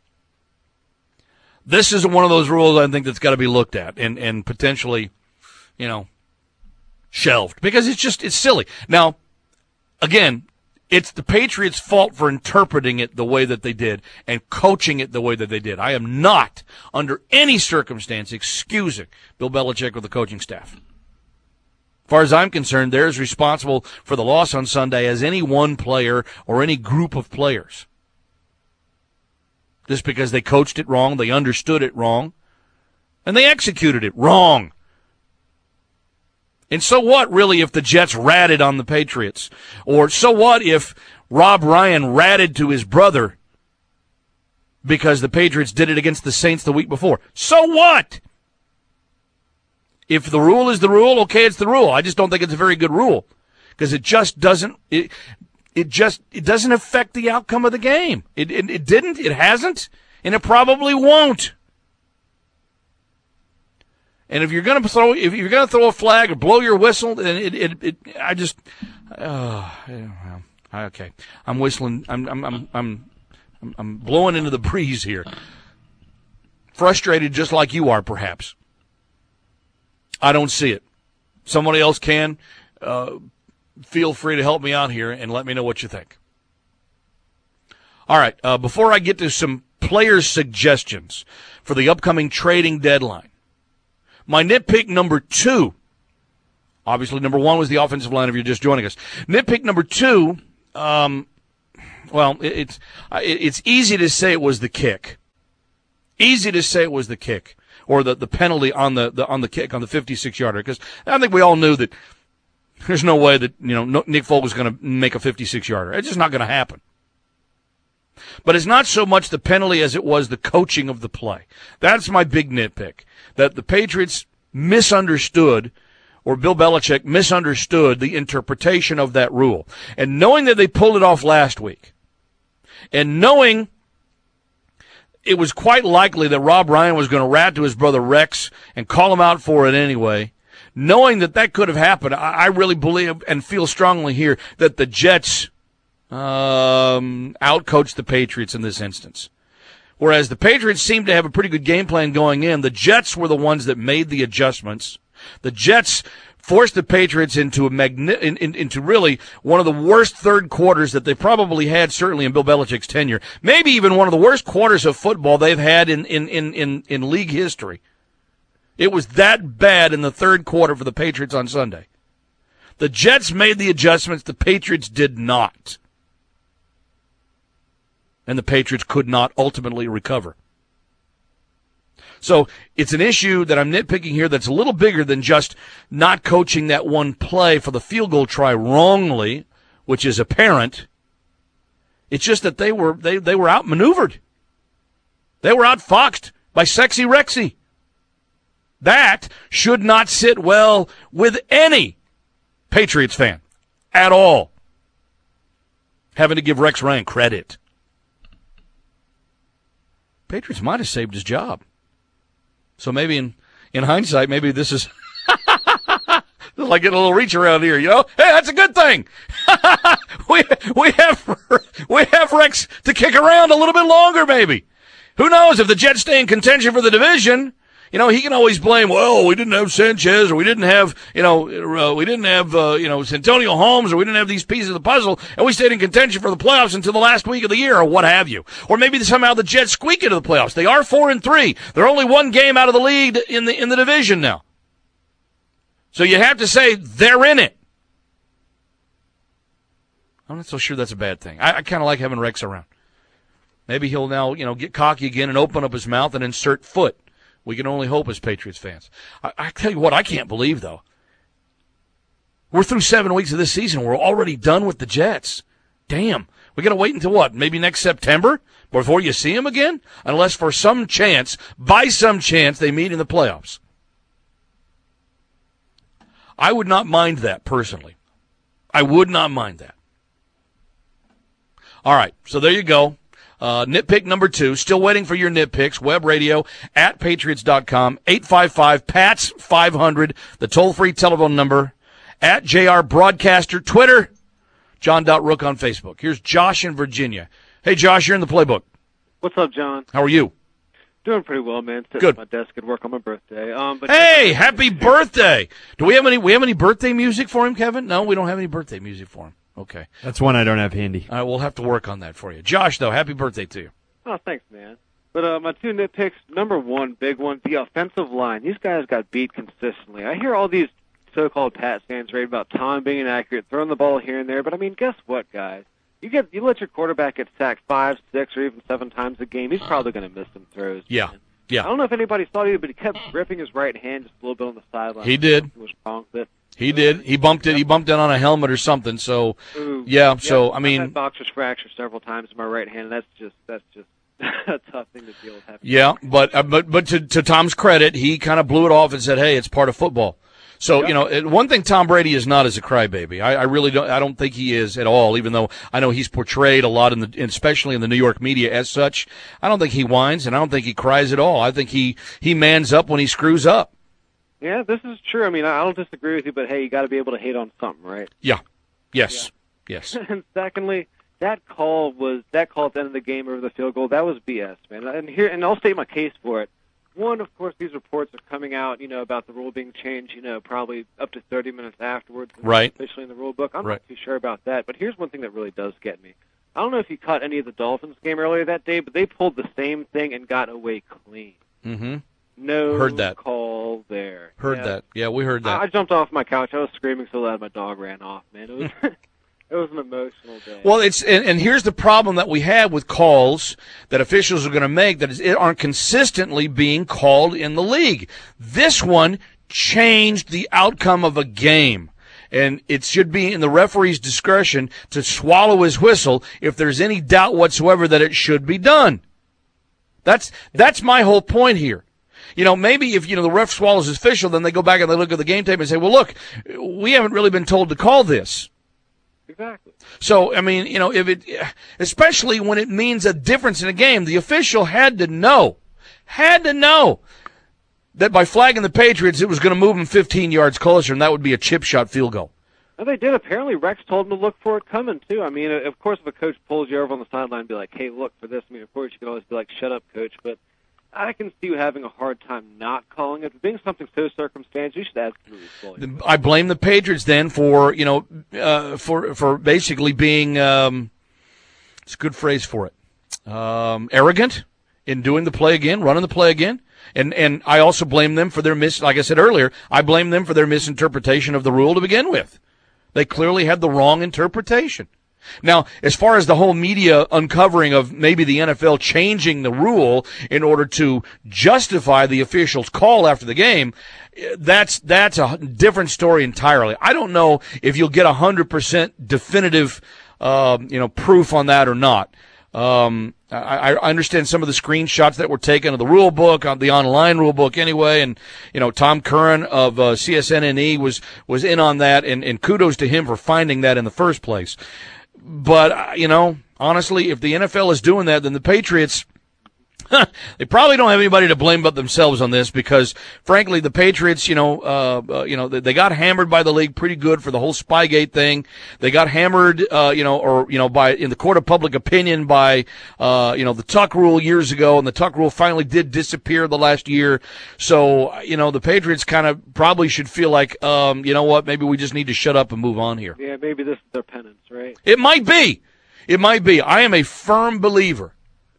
This is one of those rules I think that's got to be looked at and potentially, shelved because it's silly. Now, again, it's the Patriots' fault for interpreting it the way that they did and coaching it the way that they did. I am not, under any circumstance, excusing Bill Belichick or the coaching staff. As far as I'm concerned, they're as responsible for the loss on Sunday as any one player or any group of players. Just because they coached it wrong, they understood it wrong, and they executed it wrong. And so what, really, if the Jets ratted on the Patriots? Or so what if Rob Ryan ratted to his brother because the Patriots did it against the Saints the week before? So what? If the rule is the rule, okay, it's the rule. I just don't think it's a very good rule because it just doesn't it doesn't affect the outcome of the game. It didn't, it hasn't, and it probably won't. And if you're going to throw a flag or blow your whistle, then okay. I'm whistling. I'm blowing into the breeze here. Frustrated just like you are, perhaps. I don't see it. Somebody else can. Feel free to help me out here and let me know what you think. All right. Before I get to some player suggestions for the upcoming trading deadline, my nitpick number 2, obviously number 1 was the offensive line if you're just joining us. Nitpick number 2, it's easy to say it was the kick. Easy to say it was the kick or the penalty on the kick on the 56-yarder because I think we all knew that there's no way that Nick Foles was going to make a 56-yarder. It's just not going to happen. But it's not so much the penalty as it was the coaching of the play. That's my big nitpick, that the Patriots misunderstood or Bill Belichick misunderstood the interpretation of that rule. And knowing that they pulled it off last week and knowing it was quite likely that Rob Ryan was going to rat to his brother Rex and call him out for it anyway, knowing that could have happened, I really believe and feel strongly here that the Jets outcoached the Patriots in this instance. Whereas the Patriots seemed to have a pretty good game plan going in, the Jets were the ones that made the adjustments. The Jets forced the Patriots into into really one of the worst third quarters that they probably had, certainly in Bill Belichick's tenure. Maybe even one of the worst quarters of football they've had in league history. It was that bad in the third quarter for the Patriots on Sunday. The Jets made the adjustments. The Patriots did not. And the Patriots could not ultimately recover. So it's an issue that I'm nitpicking here that's a little bigger than just not coaching that one play for the field goal try wrongly, which is apparent. It's just that they were outmaneuvered. They were outfoxed by Sexy Rexy. That should not sit well with any Patriots fan at all. Having to give Rex Ryan credit. Patriots might have saved his job. So maybe in hindsight, maybe this is like getting a little reach around here, you know? Hey, that's a good thing. we have Rex to kick around a little bit longer, maybe. Who knows if the Jets stay in contention for the division? You know, he can always blame, well, we didn't have Sanchez, or we didn't have, Santonio Holmes, or we didn't have these pieces of the puzzle, and we stayed in contention for the playoffs until the last week of the year, or what have you. Or maybe somehow the Jets squeak into the playoffs. They are 4-3. They're only one game out of the lead in the division now. So you have to say they're in it. I'm not so sure that's a bad thing. I kind of like having Rex around. Maybe he'll now, get cocky again and open up his mouth and insert foot. We can only hope as Patriots fans. I tell you what, I can't believe, though. We're through 7 weeks of this season. We're already done with the Jets. Damn. We got to wait until what? Maybe next September before you see them again? Unless by some chance, they meet in the playoffs. I would not mind that, personally. I would not mind that. All right, so there you go. Nitpick number 2. Still waiting for your nitpicks. Web radio at patriots.com. 855-PATS-500. The toll-free telephone number. At JR Broadcaster. Twitter. John.Rook on Facebook. Here's Josh in Virginia. Hey, Josh, you're in the playbook. What's up, John? How are you? Doing pretty well, man. Sitting Good. at my desk at work on my birthday. Hey, happy birthday! Do we have any birthday music for him, Kevin? No, we don't have any birthday music for him. Okay. That's one I don't have handy. All right, we'll have to work on that for you. Josh, though, happy birthday to you. Oh, thanks, man. But my 2 nitpicks, number 1, big one, the offensive line. These guys got beat consistently. I hear all these so-called Pats fans rave about Tom being inaccurate, throwing the ball here and there, but, guess what, guys? You let your quarterback get sacked 5, 6, or even 7 times a game, he's probably going to miss some throws. Yeah. Man. Yeah. I don't know if anybody saw it, but he kept gripping his right hand just a little bit on the sideline. He did. He was wrong with it. He did. He bumped it. He bumped it on a helmet or something. So, yeah. So I've had boxer's fracture several times in my right hand. And that's just a tough thing to deal with. Yeah, but to Tom's credit, he kind of blew it off and said, "Hey, it's part of football." So one thing Tom Brady is not is a crybaby. I really don't. I don't think he is at all. Even though I know he's portrayed a lot especially in the New York media as such. I don't think he whines and I don't think he cries at all. I think he mans up when he screws up. Yeah, this is true. I don't disagree with you, but hey, you got to be able to hate on something, right? Yeah. Yes. Yeah. Yes. And secondly, that call at the end of the game over the field goal. That was BS, man. And I'll state my case for it. One, of course, these reports are coming out, about the rule being changed, probably up to 30 minutes afterwards. Right. Officially in the rule book. I'm not too sure about that. But here's one thing that really does get me. I don't know if you caught any of the Dolphins game earlier that day, but they pulled the same thing and got away clean. Mm-hmm. No heard that. Call there. Heard that. Yeah, we heard that. I jumped off my couch. I was screaming so loud my dog ran off, man. It was it was an emotional day. Well, and here's the problem that we have with calls that officials are going to make that aren't consistently being called in the league. This one changed the outcome of a game. And it should be in the referee's discretion to swallow his whistle if there's any doubt whatsoever that it should be done. That's my whole point here. Maybe if, the ref swallows his whistle, then they go back and they look at the game tape and say, well, look, we haven't really been told to call this. Exactly. So, especially when it means a difference in a game, the official had to know that by flagging the Patriots, it was going to move them 15 yards closer, and that would be a chip shot field goal. Well, they did. Apparently, Rex told them to look for it coming, too. Of course, if a coach pulls you over on the sideline and be like, hey, look for this, of course, you can always be like, shut up, coach. But I can see you having a hard time not calling it. Being something so circumstantial, you should absolutely call it. I blame the Patriots then for, for basically being, it's a good phrase for it, arrogant in doing the play again, running the play again. And I also blame them for their like I said earlier, I blame them for their misinterpretation of the rule to begin with. They clearly had the wrong interpretation. Now, as far as the whole media uncovering of maybe the NFL changing the rule in order to justify the official's call after the game, that's a different story entirely. I don't know if you'll get 100% definitive, proof on that or not. I understand some of the screenshots that were taken of the rule book, on the online rule book anyway, and, Tom Curran of CSNNE was in on that, and kudos to him for finding that in the first place. But, honestly, if the NFL is doing that, then the Patriots, they probably don't have anybody to blame but themselves on this because, frankly, the Patriots, they got hammered by the league pretty good for the whole Spygate thing. They got hammered, by in the court of public opinion by, the Tuck rule years ago, and the Tuck rule finally did disappear the last year. So, the Patriots kind of probably should feel like, maybe we just need to shut up and move on here. Yeah, maybe this is their penance, right? It might be. I am a firm believer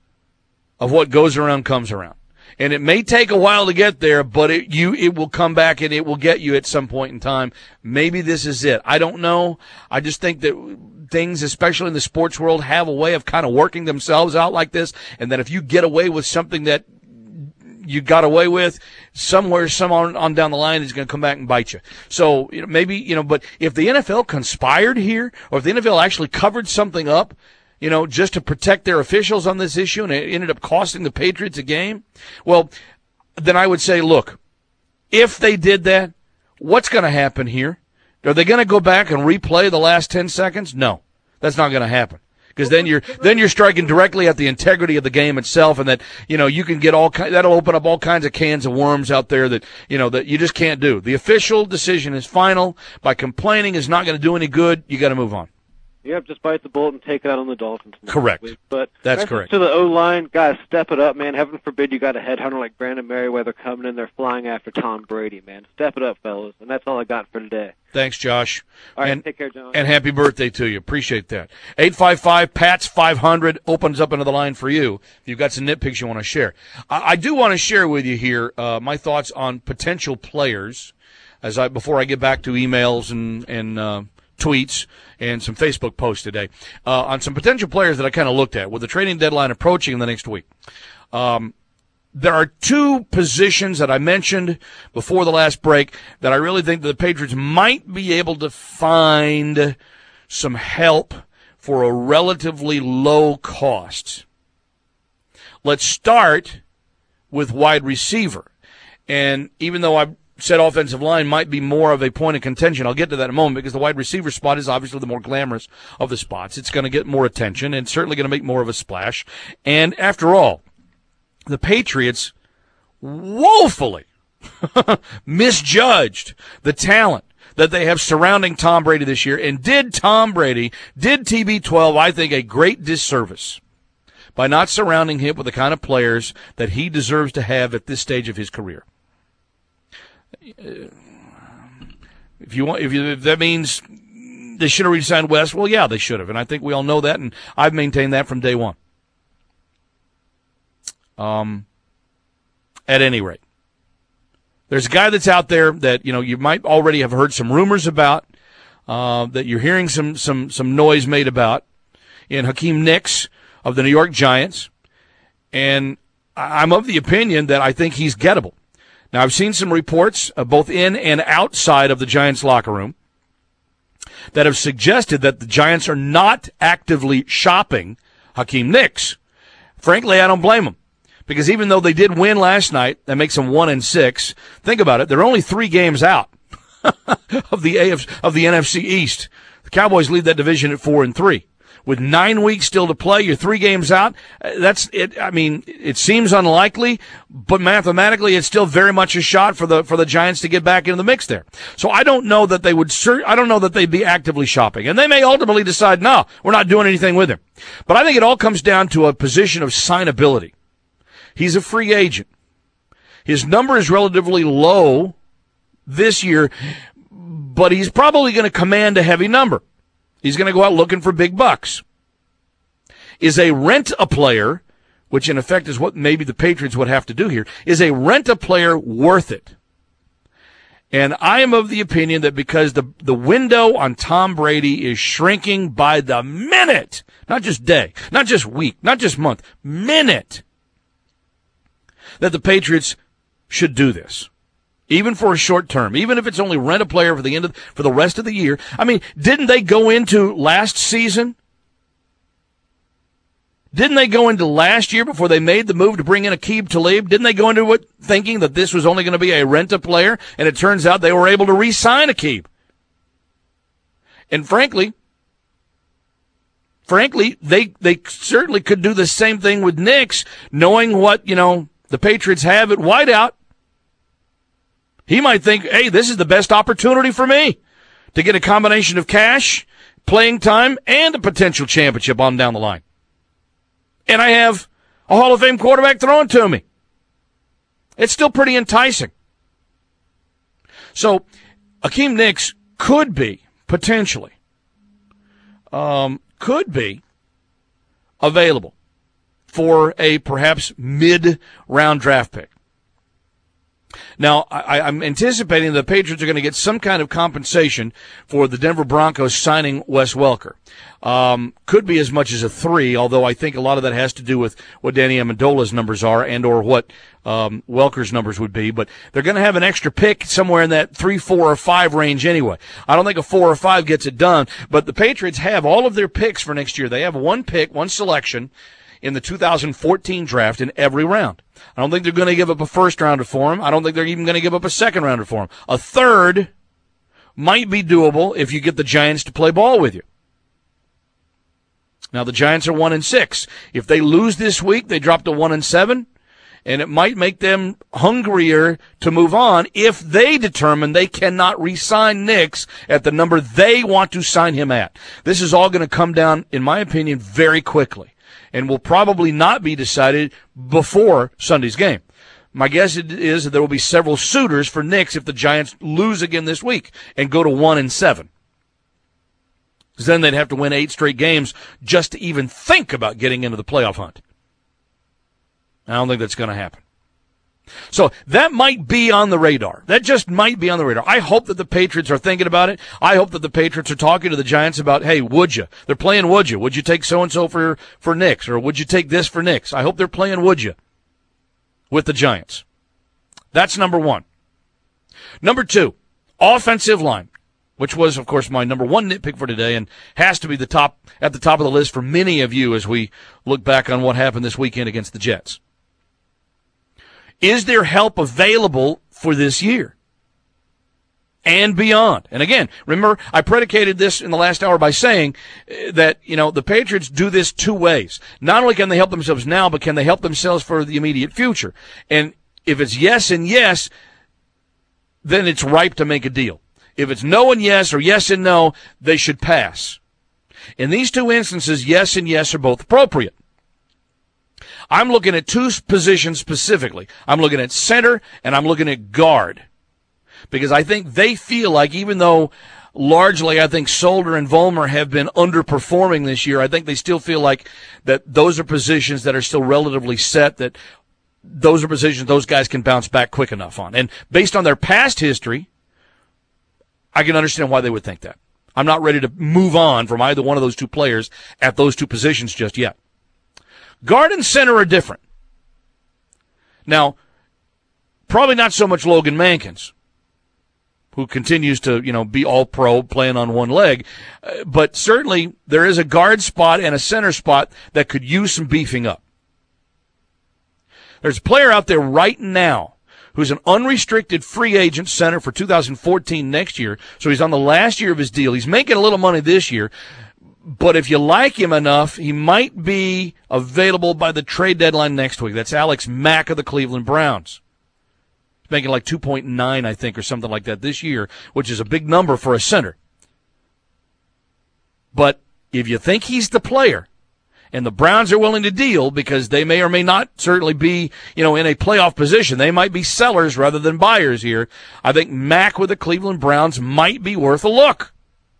of what goes around comes around. And it may take a while to get there, but it will come back and it will get you at some point in time. Maybe this is it. I don't know. I just think that things, especially in the sports world, have a way of kind of working themselves out like this, and that if you get away with something that you got away with, somewhere on down the line is going to come back and bite you. So, but if the NFL conspired here, or if the NFL actually covered something up, just to protect their officials on this issue, and it ended up costing the Patriots a game, well, then I would say, look, if they did that, what's going to happen here? Are they going to go back and replay the last 10 seconds? No, that's not going to happen. Because then you're striking directly at the integrity of the game itself, and that, you can get that'll open up all kinds of cans of worms out there that, that you just can't do. The official decision is final. By complaining is not going to do any good. You got to move on. Yep, just bite the bullet and take it out on the Dolphins. Correct. But that's correct. To the O-line, guys, step it up, man. Heaven forbid you got a headhunter like Brandon Merriweather coming in there flying after Tom Brady, man. Step it up, fellas. And that's all I got for today. Thanks, Josh. All right, take care, John. And happy birthday to you. Appreciate that. 855-PATS-500 opens up another line for you if you've got some nitpicks you want to share. I do want to share with you here my thoughts on potential players before I get back to emails and tweets and some Facebook posts today on some potential players that I kind of looked at with the trading deadline approaching in the next week. There are two positions that I mentioned before the last break that I really think that the Patriots might be able to find some help for a relatively low cost. Let's start with wide receiver. And even though I said offensive line might be more of a point of contention, I'll get to that in a moment, because the wide receiver spot is obviously the more glamorous of the spots. It's going to get more attention and certainly going to make more of a splash. And after all, the Patriots woefully misjudged the talent that they have surrounding Tom Brady this year, and did TB12, I think, a great disservice by not surrounding him with the kind of players that he deserves to have at this stage of his career. If that means they should have re-signed West, well, yeah, they should have, and I think we all know that, and I've maintained that from day one. At any rate, there's a guy that's out there that you might already have heard some rumors about, that you're hearing some noise made about, in Hakeem Nicks of the New York Giants, and I'm of the opinion that I think he's gettable. Now, I've seen some reports, both in and outside of the Giants locker room, that have suggested that the Giants are not actively shopping Hakeem Nicks. Frankly, I don't blame them, because even though they did win last night, that makes them 1-6. Think about it; they're only 3 games out of the NFC East. The Cowboys lead that division at 4-3. With 9 weeks still to play, you're 3 games out. That's it. I mean, it seems unlikely, but mathematically, it's still very much a shot for the Giants to get back into the mix there. So I don't know that they would. I don't know that they'd be actively shopping, and they may ultimately decide, no, we're not doing anything with him. But I think it all comes down to a position of signability. He's a free agent. His number is relatively low this year, but he's probably going to command a heavy number. He's going to go out looking for big bucks. Is a rent-a-player, which in effect is what maybe the Patriots would have to do here, is a rent-a-player worth it? And I am of the opinion that because the window on Tom Brady is shrinking by the minute, not just day, not just week, not just month, minute, that the Patriots should do this. Even for a short term, even if it's only rent a player for the rest of the year. I mean, didn't they go into last season? Didn't they go into last year before they made the move to bring in Aqib Talib? Didn't they go into it thinking that this was only going to be a rent-a-player? And it turns out they were able to re-sign Aqib. And frankly, they certainly could do the same thing with Nix, knowing what, the Patriots have at wideout. He might think, hey, this is the best opportunity for me to get a combination of cash, playing time, and a potential championship on down the line. And I have a Hall of Fame quarterback thrown to me. It's still pretty enticing. So, Akeem Nicks could be, potentially, available for a perhaps mid-round draft pick. Now, I'm anticipating the Patriots are going to get some kind of compensation for the Denver Broncos signing Wes Welker. Could be as much as a 3, although I think a lot of that has to do with what Danny Amendola's numbers are and or what Welker's numbers would be. But they're going to have an extra pick somewhere in that 3, 4, or 5 range anyway. I don't think a 4 or 5 gets it done, but the Patriots have all of their picks for next year. They have one pick, one selection in the 2014 draft in every round. I don't think they're going to give up a first rounder for him. I don't think they're even going to give up a second rounder for him. A third might be doable if you get the Giants to play ball with you. Now the Giants are 1-6. If they lose this week, they drop to 1-7, and it might make them hungrier to move on if they determine they cannot re-sign Nicks at the number they want to sign him at. This is all going to come down, in my opinion, very quickly, and will probably not be decided before Sunday's game. My guess is that there will be several suitors for Nicks if the Giants lose again this week and go to 1-7. Because then they'd have to win 8 straight games just to even think about getting into the playoff hunt. I don't think that's going to happen. So that might be on the radar. That just might be on the radar. I hope that the Patriots are thinking about it. I hope that the Patriots are talking to the Giants about, hey, would you? They're playing would you? Would you take so-and-so for Nicks? Or would you take this for Nicks? I hope they're playing would you with the Giants. That's number 1. Number 2, offensive line, which was, of course, my number 1 nitpick for today and has to be at the top of the list for many of you as we look back on what happened this weekend against the Jets. Is there help available for this year and beyond? And again, remember, I predicated this in the last hour by saying that, the Patriots do this 2 ways. Not only can they help themselves now, but can they help themselves for the immediate future? And if it's yes and yes, then it's ripe to make a deal. If it's no and yes or yes and no, they should pass. In these 2 instances, yes and yes are both appropriate. I'm looking at 2 positions specifically. I'm looking at center and I'm looking at guard. Because I think they feel like, even though largely I think Solder and Vollmer have been underperforming this year, I think they still feel like that those are positions that are still relatively set, that those are positions those guys can bounce back quick enough on. And based on their past history, I can understand why they would think that. I'm not ready to move on from either one of those 2 players at those 2 positions just yet. Guard and center are different. Now, probably not so much Logan Mankins, who continues to, be all pro playing on one leg. But certainly there is a guard spot and a center spot that could use some beefing up. There's a player out there right now who's an unrestricted free agent center for 2014 next year. So he's on the last year of his deal. He's making a little money this year. But if you like him enough, he might be available by the trade deadline next week. That's Alex Mack of the Cleveland Browns. He's making like 2.9, I think, or something like that this year, which is a big number for a center. But if you think he's the player, and the Browns are willing to deal because they may or may not certainly be, in a playoff position. They might be sellers rather than buyers here. I think Mack with the Cleveland Browns might be worth a look.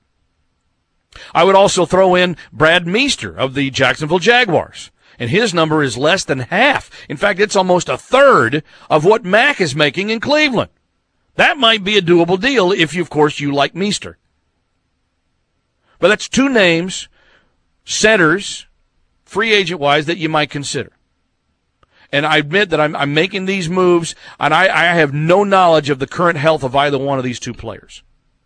I would also throw in Brad Meester of the Jacksonville Jaguars, and his number is less than half. In fact, it's almost a third of what Mack is making in Cleveland. That might be a doable deal if, of course, you like Meester. But that's two names, centers, free agent-wise, that you might consider. And I admit that I'm making these moves, and I have no knowledge of the current health of either one of these two players.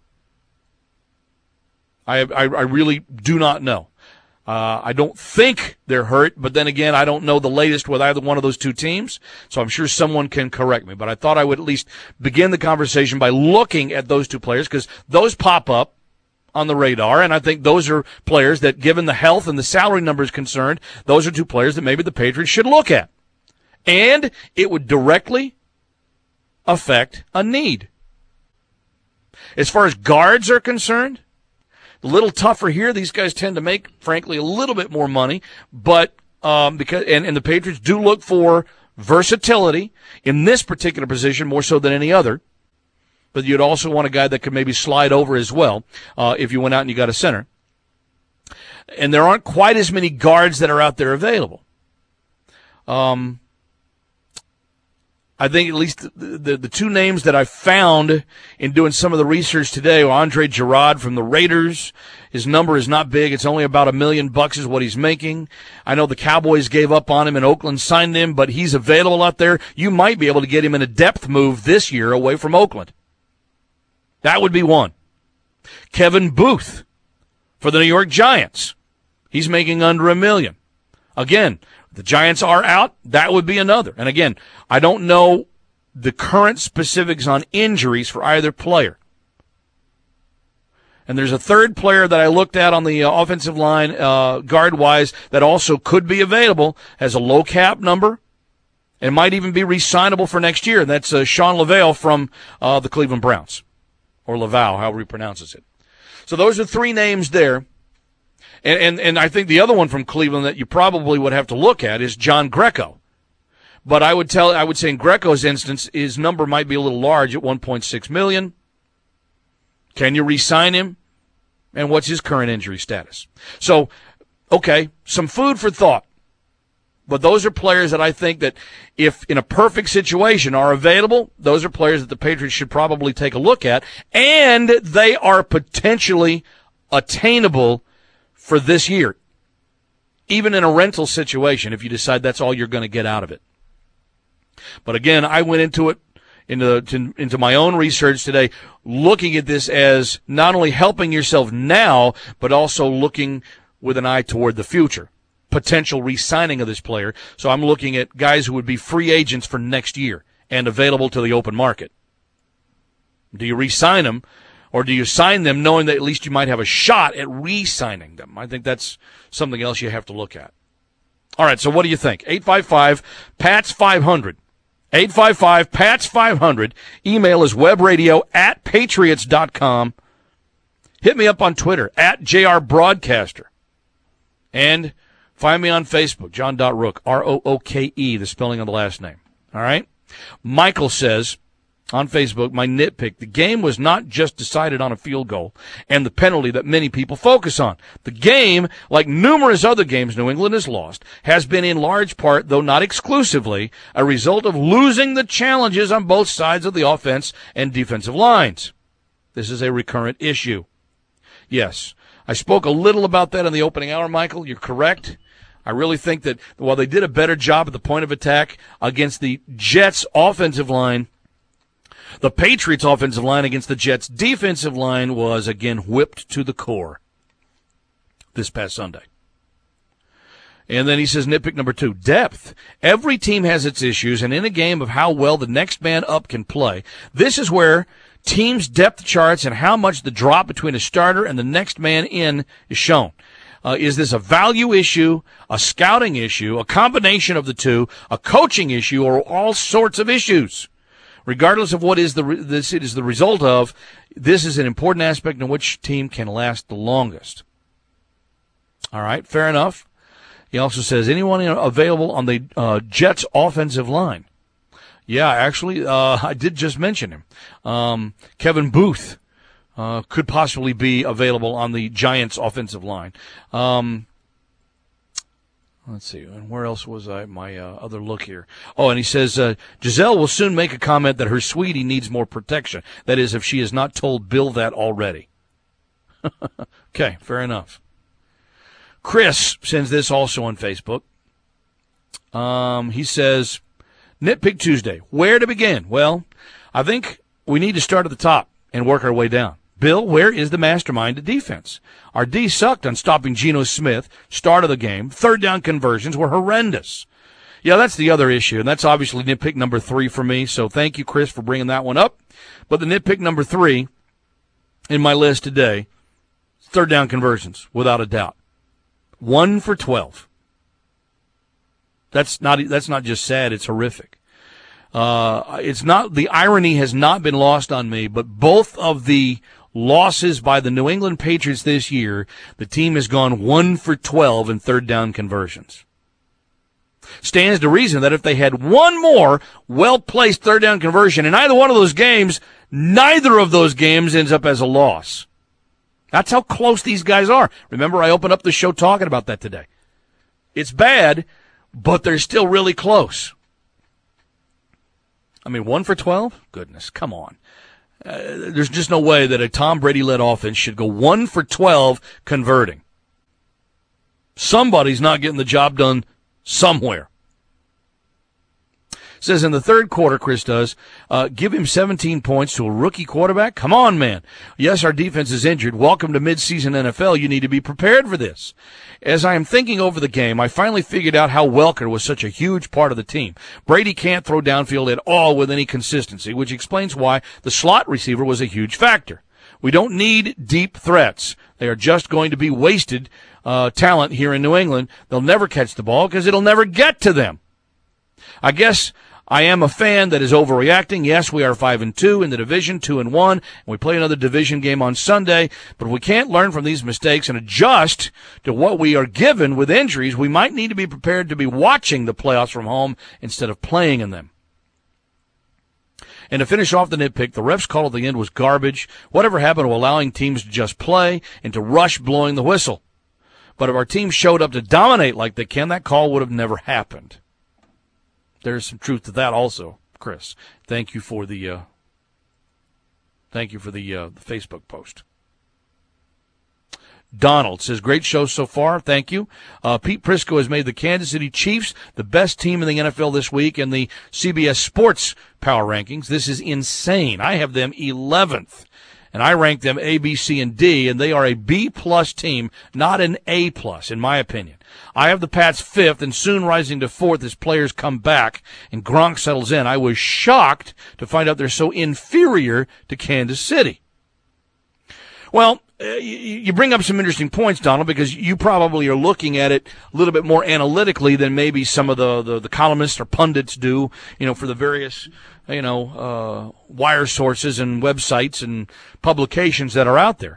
I really do not know. I don't think they're hurt, but then again, I don't know the latest with either one of those two teams, so I'm sure someone can correct me. But I thought I would at least begin the conversation by looking at those two players, because those pop up on the radar, and I think those are players that, given the health and the salary numbers concerned, those are two players that maybe the Patriots should look at. And it would directly affect a need. As far as guards are concerned, a little tougher here. These guys tend to make, frankly, a little bit more money, but because the Patriots do look for versatility in this particular position more so than any other. But you'd also want a guy that could maybe slide over as well if you went out and you got a center. And there aren't quite as many guards that are out there available. I think at least the two names that I found in doing some of the research today were Andre Gerard from the Raiders. His number is not big. It's only about $1 million is what he's making. I know the Cowboys gave up on him and Oakland signed him, but he's available out there. You might be able to get him in a depth move this year away from Oakland. That would be one. Kevin Booth for the New York Giants. He's making under $1 million. Again, the Giants are out. That would be another. And again, I don't know the current specifics on injuries for either player. And there's a third player that I looked at on the offensive line, guard-wise, that also could be available, has a low cap number, and might even be re-signable for next year. And that's Sean Laval from the Cleveland Browns, or Laval, however he pronounces it. So those are three names there. And I think the other one from Cleveland that you probably would have to look at is John Greco. But I would say in Greco's instance, his number might be a little large at $1.6 million. Can you re-sign him? And what's his current injury status? So, okay, some food for thought. But those are players that I think that if in a perfect situation are available, those are players that the Patriots should probably take a look at. And they are potentially attainable for this year, even in a rental situation, if you decide that's all you're going to get out of it. But again, I went into it, into my own research today, looking at this as not only helping yourself now, but also looking with an eye toward the future, potential re-signing of this player. So I'm looking at guys who would be free agents for next year and available to the open market. Do you re-sign them? Or do you sign them knowing that at least you might have a shot at re-signing them? I think that's something else you have to look at. All right, so what do you think? 855-PATS-500. 855-PATS-500. Email is webradio@patriots.com. Hit me up on Twitter, @JRBroadcaster. And find me on Facebook, John.Rook, R-O-O-K-E, the spelling of the last name. All right? Michael says on Facebook, my nitpick, the game was not just decided on a field goal and the penalty that many people focus on. The game, like numerous other games New England has lost, has been in large part, though not exclusively, a result of losing the challenges on both sides of the offense and defensive lines. This is a recurrent issue. Yes, I spoke a little about that in the opening hour, Michael. You're correct. I really think that while they did a better job at the point of attack against the Jets' offensive line, the Patriots' offensive line against the Jets' defensive line was, again, whipped to the core this past Sunday. And then he says, nitpick number 2, depth. Every team has its issues, and in a game of how well the next man up can play, this is where teams' depth charts and how much the drop between a starter and the next man in is shown. Is this a value issue, a scouting issue, a combination of the two, a coaching issue, or all sorts of issues? Regardless of what this is the result of, this is an important aspect in which team can last the longest. All right, fair enough. He also says, anyone available on the Jets offensive line? Yeah, actually, I did just mention him. Kevin Booth could possibly be available on the Giants offensive line. Let's see, and where else was I? My other look here. Oh, and he says, Giselle will soon make a comment that her sweetie needs more protection. That is, if she has not told Bill that already. Okay, fair enough. Chris sends this also on Facebook. He says, Nitpick Tuesday, where to begin? Well, I think we need to start at the top and work our way down. Bill, where is the mastermind of defense? Our D sucked on stopping Geno Smith, start of the game. Third down conversions were horrendous. Yeah, that's the other issue, and that's obviously nitpick number 3 for me, so thank you, Chris, for bringing that one up. But the nitpick number 3 in my list today, third down conversions, without a doubt. 1 for 12. That's not just sad, it's horrific. The irony has not been lost on me, but both of the losses by the New England Patriots this year, the team has gone 1 for 12 in third down conversions. Stands to reason that if they had one more well-placed third down conversion in either one of those games, neither of those games ends up as a loss. That's how close these guys are. Remember, I opened up the show talking about that today. It's bad, but they're still really close. I mean, 1 for 12? Goodness, come on. There's just no way that a Tom Brady-led offense should go 1 for 12 converting. Somebody's not getting the job done somewhere. Says in the third quarter, Chris does, give him 17 points to a rookie quarterback? Come on, man. Yes, our defense is injured. Welcome to midseason NFL. You need to be prepared for this. As I am thinking over the game, I finally figured out how Welker was such a huge part of the team. Brady can't throw downfield at all with any consistency, which explains why the slot receiver was a huge factor. We don't need deep threats. They are just going to be wasted talent here in New England. They'll never catch the ball because it'll never get to them. I guess I am a fan that is overreacting. Yes, we are 5-2 in the division, 2-1, and we play another division game on Sunday. But if we can't learn from these mistakes and adjust to what we are given with injuries, we might need to be prepared to be watching the playoffs from home instead of playing in them. And to finish off the nitpick, the ref's call at the end was garbage. Whatever happened to allowing teams to just play and to rush blowing the whistle? But if our team showed up to dominate like they can, that call would have never happened. There's some truth to that also, Chris. Thank you for the Facebook post. Donald says, great show so far. Thank you. Pete Prisco has made the Kansas City Chiefs the best team in the NFL this week in the CBS Sports Power Rankings. This is insane. I have them 11th, and I rank them A, B, C, and D, and they are a B-plus team, not an A-plus, in my opinion. I have the Pats 5th and soon rising to 4th as players come back and Gronk settles in. I was shocked to find out they're so inferior to Kansas City. Well, you bring up some interesting points, Donald, because you probably are looking at it a little bit more analytically than maybe some of the columnists or pundits do, for the various, wire sources and websites and publications that are out there.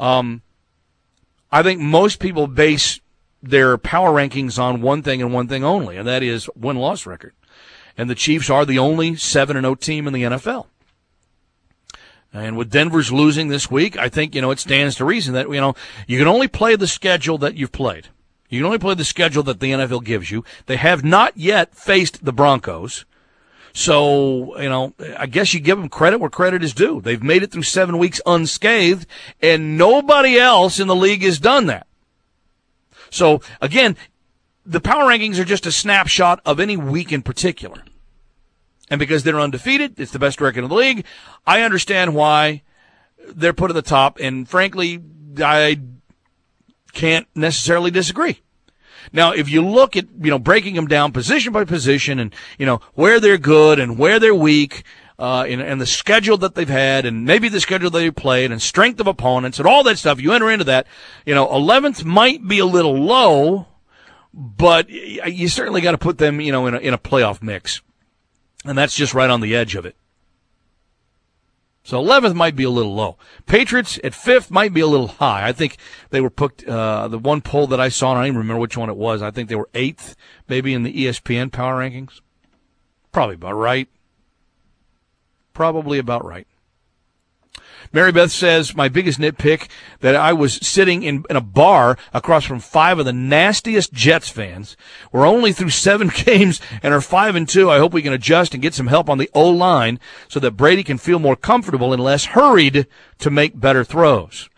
I think most people base their power rankings on one thing and one thing only, and that is win-loss record. And the Chiefs are the only 7-0 team in the NFL. And with Denver's losing this week, I think, it stands to reason that, you can only play the schedule that you've played. You can only play the schedule that the NFL gives you. They have not yet faced the Broncos. So, I guess you give them credit where credit is due. They've made it through 7 weeks unscathed, and nobody else in the league has done that. So, again, the power rankings are just a snapshot of any week in particular. And because they're undefeated, it's the best record in the league, I understand why they're put at the top, and frankly, I can't necessarily disagree. Now, if you look at, breaking them down position by position and, where they're good and where they're weak, and the schedule that they've had and maybe the schedule they've played and strength of opponents and all that stuff, you enter into that, 11th might be a little low, but you certainly got to put them, in a playoff mix. And that's just right on the edge of it. So 11th might be a little low. Patriots at 5th might be a little high. I think they were put, the one poll that I saw, and I don't even remember which one it was, I think they were 8th maybe in the ESPN power rankings. Probably about right. Probably about right. Mary Beth says, my biggest nitpick, that I was sitting in a bar across from 5 of the nastiest Jets fans. We're only through 7 games and are 5-2. I hope we can adjust and get some help on the O-line so that Brady can feel more comfortable and less hurried to make better throws.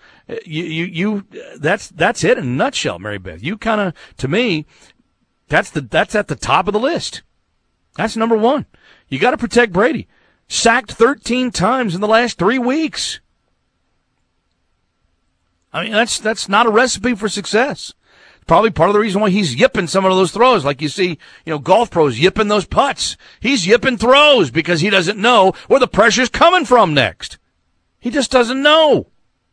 That's it in a nutshell, Mary Beth. You kind of, to me, that's at the top of the list. That's number one. You got to protect Brady. Sacked 13 times in the last 3 weeks. I mean, that's not a recipe for success. Probably part of the reason why he's yipping some of those throws. Like you see, golf pros yipping those putts. He's yipping throws because he doesn't know where the pressure's coming from next. He just doesn't know.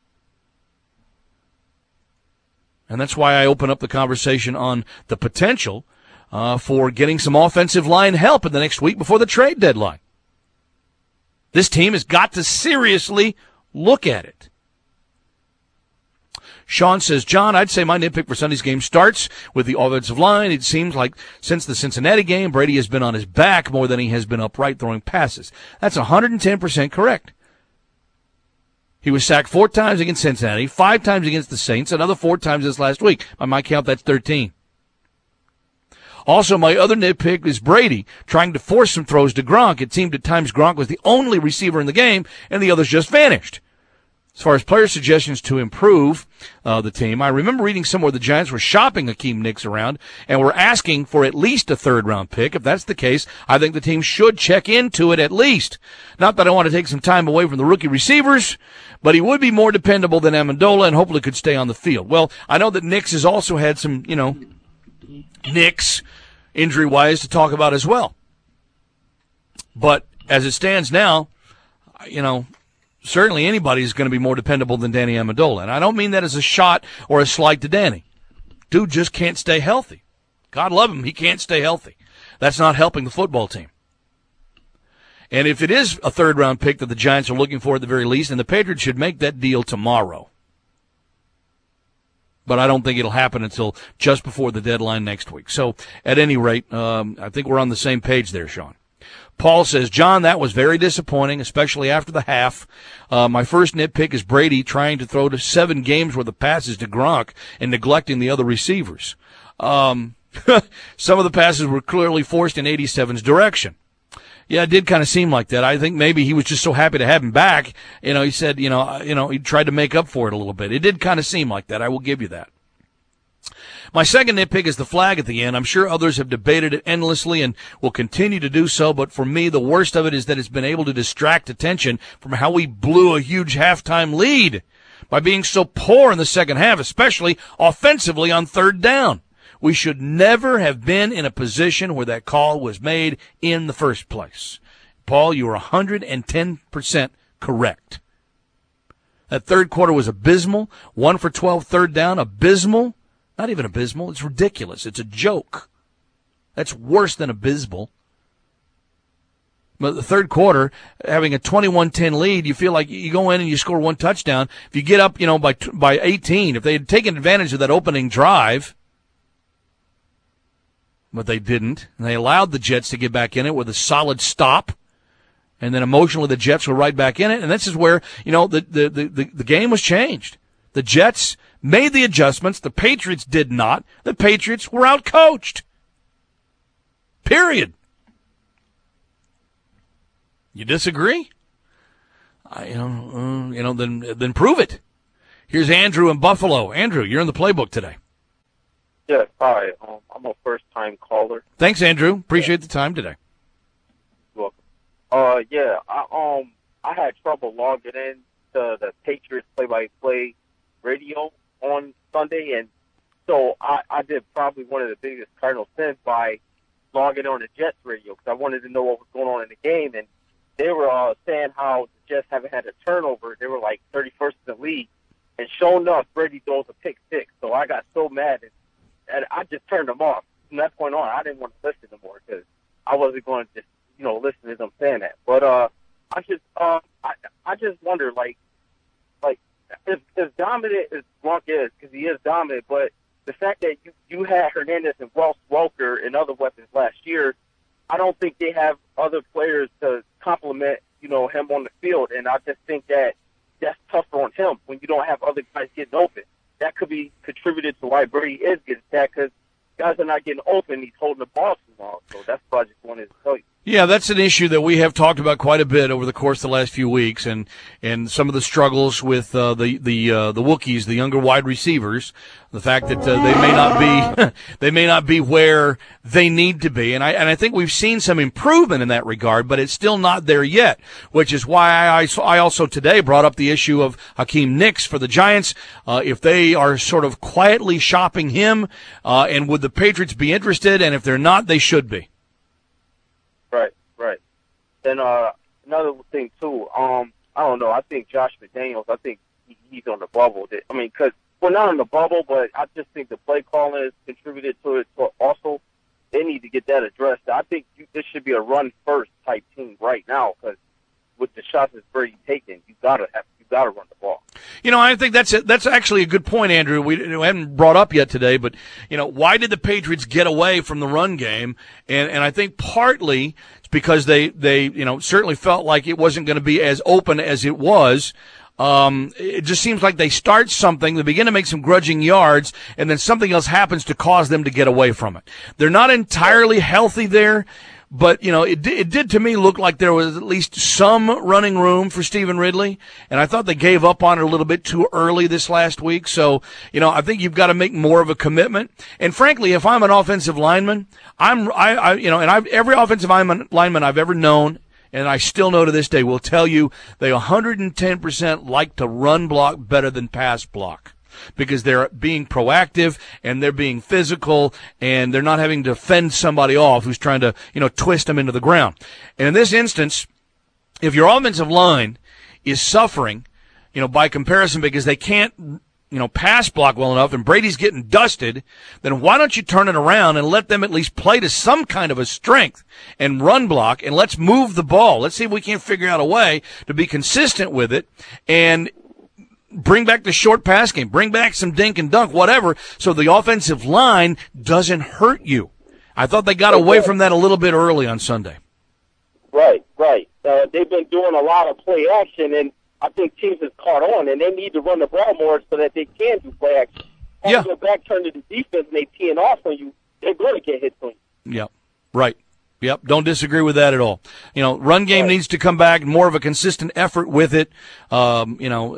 And that's why I open up the conversation on the potential for getting some offensive line help in the next week before the trade deadline. This team has got to seriously look at it. Sean says, John, I'd say my nitpick for Sunday's game starts with the offensive line. It seems like since the Cincinnati game, Brady has been on his back more than he has been upright throwing passes. That's 110% correct. He was sacked 4 times against Cincinnati, 5 times against the Saints, another 4 times this last week. By my count, that's 13. Also, my other nitpick is Brady trying to force some throws to Gronk. It seemed at times Gronk was the only receiver in the game, and the others just vanished. As far as player suggestions to improve the team, I remember reading somewhere the Giants were shopping Hakeem Nicks around and were asking for at least a 3rd-round pick. If that's the case, I think the team should check into it at least. Not that I want to take some time away from the rookie receivers, but he would be more dependable than Amendola and hopefully could stay on the field. Well, I know that Nicks has also had some, nicks injury-wise to talk about as well. But as it stands now, certainly anybody's going to be more dependable than Danny Amendola. And I don't mean that as a shot or a slight to Danny. Dude just can't stay healthy. God love him, he can't stay healthy. That's not helping the football team. And if it is a 3rd-round pick that the Giants are looking for at the very least, then the Patriots should make that deal tomorrow. But I don't think it'll happen until just before the deadline next week. So, at any rate, I think we're on the same page there, Sean. Paul says, John, that was very disappointing, especially after the half. My first nitpick is Brady trying to throw to 7 games worth of passes to Gronk and neglecting the other receivers. Some of the passes were clearly forced in 87's direction. Yeah, it did kind of seem like that. I think maybe he was just so happy to have him back. He said, he tried to make up for it a little bit. It did kind of seem like that. I will give you that. My second nitpick is the flag at the end. I'm sure others have debated it endlessly and will continue to do so, but for me, the worst of it is that it's been able to distract attention from how we blew a huge halftime lead by being so poor in the second half, especially offensively on 3rd down. We should never have been in a position where that call was made in the first place. Paul, you are 110% correct. That 3rd quarter was abysmal. 1 for 12 3rd down, abysmal. Not even abysmal. It's ridiculous. It's a joke. That's worse than abysmal. But the 3rd quarter, having a 21-10 lead, you feel like you go in and you score 1 touchdown. If you get up, by 18, if they had taken advantage of that opening drive, but they didn't, and they allowed the Jets to get back in it with a solid stop, and then emotionally the Jets were right back in it, and this is where, the game was changed. The Jets made the adjustments. The Patriots did not. The Patriots were outcoached. Period. You disagree? Then prove it. Here's Andrew in Buffalo. Andrew, you're in the playbook today. Yes, hi. I'm a first-time caller. Thanks, Andrew. Appreciate the time today. You're welcome. I had trouble logging in to the Patriots play-by-play radio on Sunday, and so I did probably one of the biggest cardinal sins by logging on the Jets radio because I wanted to know what was going on in the game, and they were saying how the Jets haven't had a turnover. They were like 31st in the league, and sure enough, Brady throws a pick 6, so I got so mad, and I just turned them off. From that point on, I didn't want to listen anymore because I wasn't going to just, listen to them saying that. But I just wonder, like as dominant as Gronk is, because he is dominant, but the fact that you had Hernandez and Welker and other weapons last year, I don't think they have other players to complement, him on the field. And I just think that's tougher on him when you don't have other guys getting open. That could be contributed to why Brady is getting sacked, because guys are not getting open. He's holding the ball too long. So that's what I just wanted to tell you. Yeah, that's an issue that we have talked about quite a bit over the course of the last few weeks, and some of the struggles with the Wookiees, the younger wide receivers, the fact that they may not be where they need to be, and I think we've seen some improvement in that regard, but it's still not there yet, which is why I also today brought up the issue of Hakeem Nicks for the Giants. If they are sort of quietly shopping him, and would the Patriots be interested? And if they're not, they should be. Right. And another thing too, I don't know. I think Josh McDaniels, I think he's on the bubble. I mean, because we're not on the bubble, but I just think the play calling has contributed to it. So also, they need to get that addressed. I think this should be a run first type team right now, because with the shots that's Brady taking, you gotta run the ball. I think that's actually a good point, Andrew. We haven't brought up yet today, but why did the Patriots get away from the run game? And I think partly it's because they certainly felt like it wasn't going to be as open as it was. It just seems like they start something, they begin to make some grudging yards, and then something else happens to cause them to get away from it. They're not entirely healthy there. But, it did to me look like there was at least some running room for Stephen Ridley, and I thought they gave up on it a little bit too early this last week. So, I think you've got to make more of a commitment. And frankly, if I'm an offensive lineman, every offensive lineman I've ever known, and I still know to this day, will tell you they 110% like to run block better than pass block, because they're being proactive and they're being physical and they're not having to fend somebody off who's trying to, twist them into the ground. And in this instance, if your offensive line is suffering, by comparison because they can't, pass block well enough and Brady's getting dusted, then why don't you turn it around and let them at least play to some kind of a strength and run block, and let's move the ball. Let's see if we can't figure out a way to be consistent with it and bring back the short pass game, bring back some dink and dunk, whatever, so the offensive line doesn't hurt you. I thought they got away from that a little bit early on Sunday. Right. They've been doing a lot of play action, and I think teams have caught on, and they need to run the ball more so that they can do play action. If your back turned to the defense and they teeing off on you, they're going to get hit on you. Yep, right. Yep, don't disagree with that at all. Run game needs to come back, more of a consistent effort with it. I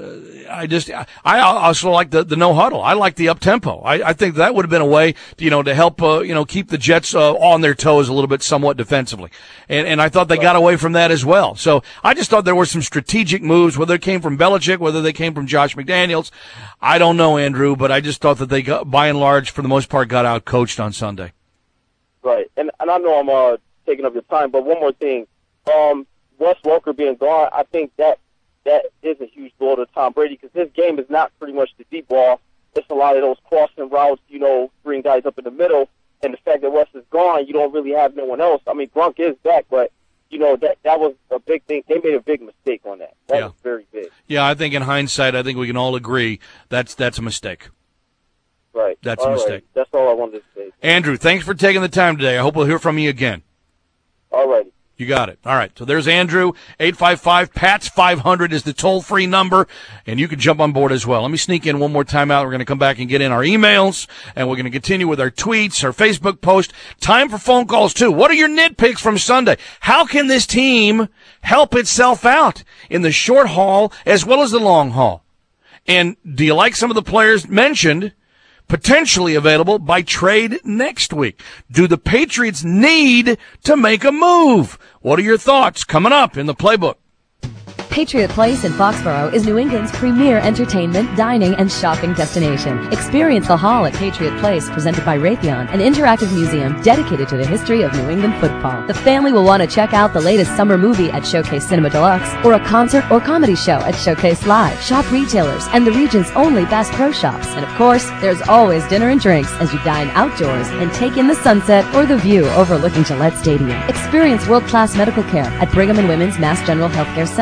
also like the no huddle. I like the up tempo. I think that would have been a way, to help, keep the Jets on their toes a little bit, somewhat defensively. And I thought they got away from that as well. So I just thought there were some strategic moves, whether it came from Belichick, whether they came from Josh McDaniels. I don't know, Andrew, but I just thought that they got, by and large, for the most part, got out coached on Sunday. Right. And I know I'm, taking up your time, but one more thing. Wes Welker being gone, I think that is a huge blow to Tom Brady, because his game is not pretty much the deep ball. It's a lot of those crossing routes, bring guys up in the middle, and the fact that Wes is gone, you don't really have no one else. I mean, Gronk is back, but, that was a big thing. They made a big mistake on that. That was very big. Yeah, I think in hindsight, I think we can all agree that's a mistake. Right. That's a mistake. Right. That's all I wanted to say. Andrew, thanks for taking the time today. I hope we'll hear from you again. All right. You got it. All right. So there's Andrew. 855-PATS-500 is the toll-free number, and you can jump on board as well. Let me sneak in one more time out. We're going to come back and get in our emails, and we're going to continue with our tweets, our Facebook post. Time for phone calls, too. What are your nitpicks from Sunday? How can this team help itself out in the short haul as well as the long haul? And do you like some of the players mentioned potentially available by trade next week? Do the Patriots need to make a move? What are your thoughts? Coming up in the Playbook. Patriot Place in Foxborough is New England's premier entertainment, dining, and shopping destination. Experience the hall at Patriot Place, presented by Raytheon, an interactive museum dedicated to the history of New England football. The family will want to check out the latest summer movie at Showcase Cinema Deluxe, or a concert or comedy show at Showcase Live. Shop retailers and the region's only Bass Pro Shops. And of course, there's always dinner and drinks as you dine outdoors and take in the sunset or the view overlooking Gillette Stadium. Experience world-class medical care at Brigham and Women's Mass General Healthcare Center,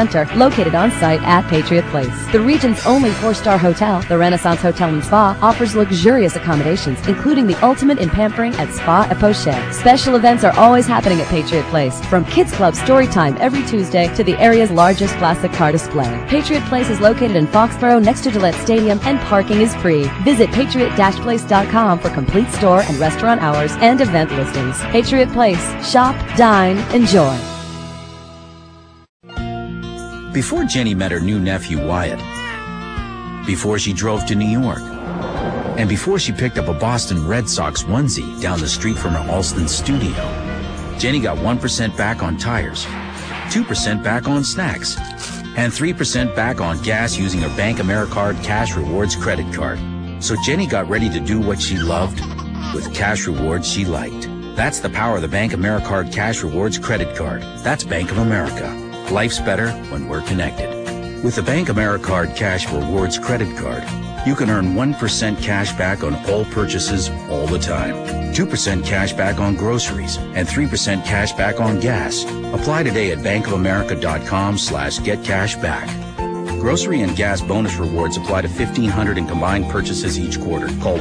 located on site at Patriot Place. The region's only 4-star hotel, the Renaissance Hotel and Spa, offers luxurious accommodations, including the ultimate in pampering at Spa et Poche. Special events are always happening at Patriot Place, from Kids Club Story Time every Tuesday to the area's largest classic car display. Patriot Place is located in Foxborough next to Gillette Stadium, and parking is free. Visit patriot-place.com for complete store and restaurant hours and event listings. Patriot Place. Shop, dine, enjoy. Before Jenny met her new nephew Wyatt, before she drove to New York, and before she picked up a Boston Red Sox onesie down the street from her Alston studio, Jenny got 1% back on tires, 2% back on snacks, and 3% back on gas using her Bank AmeriCard Cash Rewards credit card. So Jenny got ready to do what she loved with cash rewards she liked. That's the power of the Bank AmeriCard Cash Rewards credit card. That's Bank of America. Life's better when we're connected. With the Bank AmeriCard Cash Rewards credit card, you can earn 1% cash back on all purchases all the time, 2% cash back on groceries, and 3% cash back on gas. Apply today at bankofamerica.com/getcashback. Grocery and gas bonus rewards apply to 1,500 in combined purchases each quarter. Call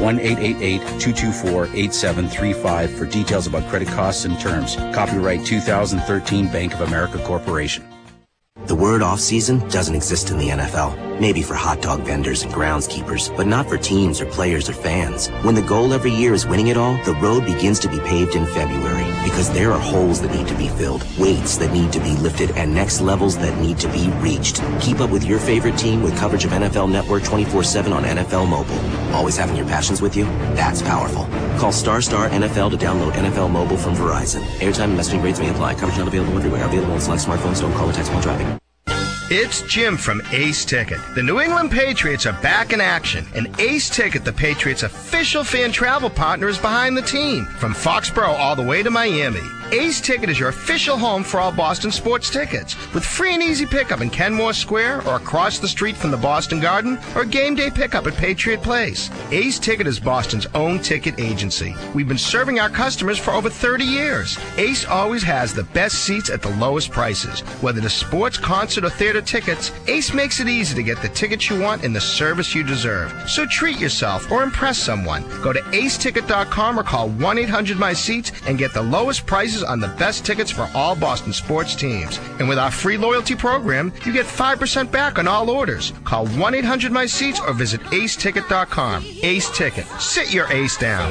1-888-224-8735 for details about credit costs and terms. Copyright 2013 Bank of America Corporation. The word off-season doesn't exist in the NFL. Maybe for hot dog vendors and groundskeepers, but not for teams or players or fans. When the goal every year is winning it all, the road begins to be paved in February. Because there are holes that need to be filled, weights that need to be lifted, and next levels that need to be reached. Keep up with your favorite team with coverage of NFL Network 24/7 on NFL Mobile. Always having your passions with you? That's powerful. Call Star NFL to download NFL Mobile from Verizon. Airtime and messaging rates may apply. Coverage not available everywhere. Available on select smartphones. Don't call or text while driving. It's Jim from Ace Ticket. The New England Patriots are back in action, and Ace Ticket, the Patriots' official fan travel partner, is behind the team. From Foxborough all the way to Miami, Ace Ticket is your official home for all Boston sports tickets, with free and easy pickup in Kenmore Square or across the street from the Boston Garden, or game day pickup at Patriot Place. Ace Ticket is Boston's own ticket agency. We've been serving our customers for over 30 years. Ace always has the best seats at the lowest prices. Whether it's sports, concert, or theater tickets, Ace makes it easy to get the tickets you want and the service you deserve. So treat yourself or impress someone. Go to aceticket.com or call 1-800-MY-SEATS and get the lowest prices on the best tickets for all Boston sports teams. And with our free loyalty program, you get 5% back on all orders. Call 1-800-MY-SEATS or visit aceticket.com. Ace Ticket. Sit your ace down.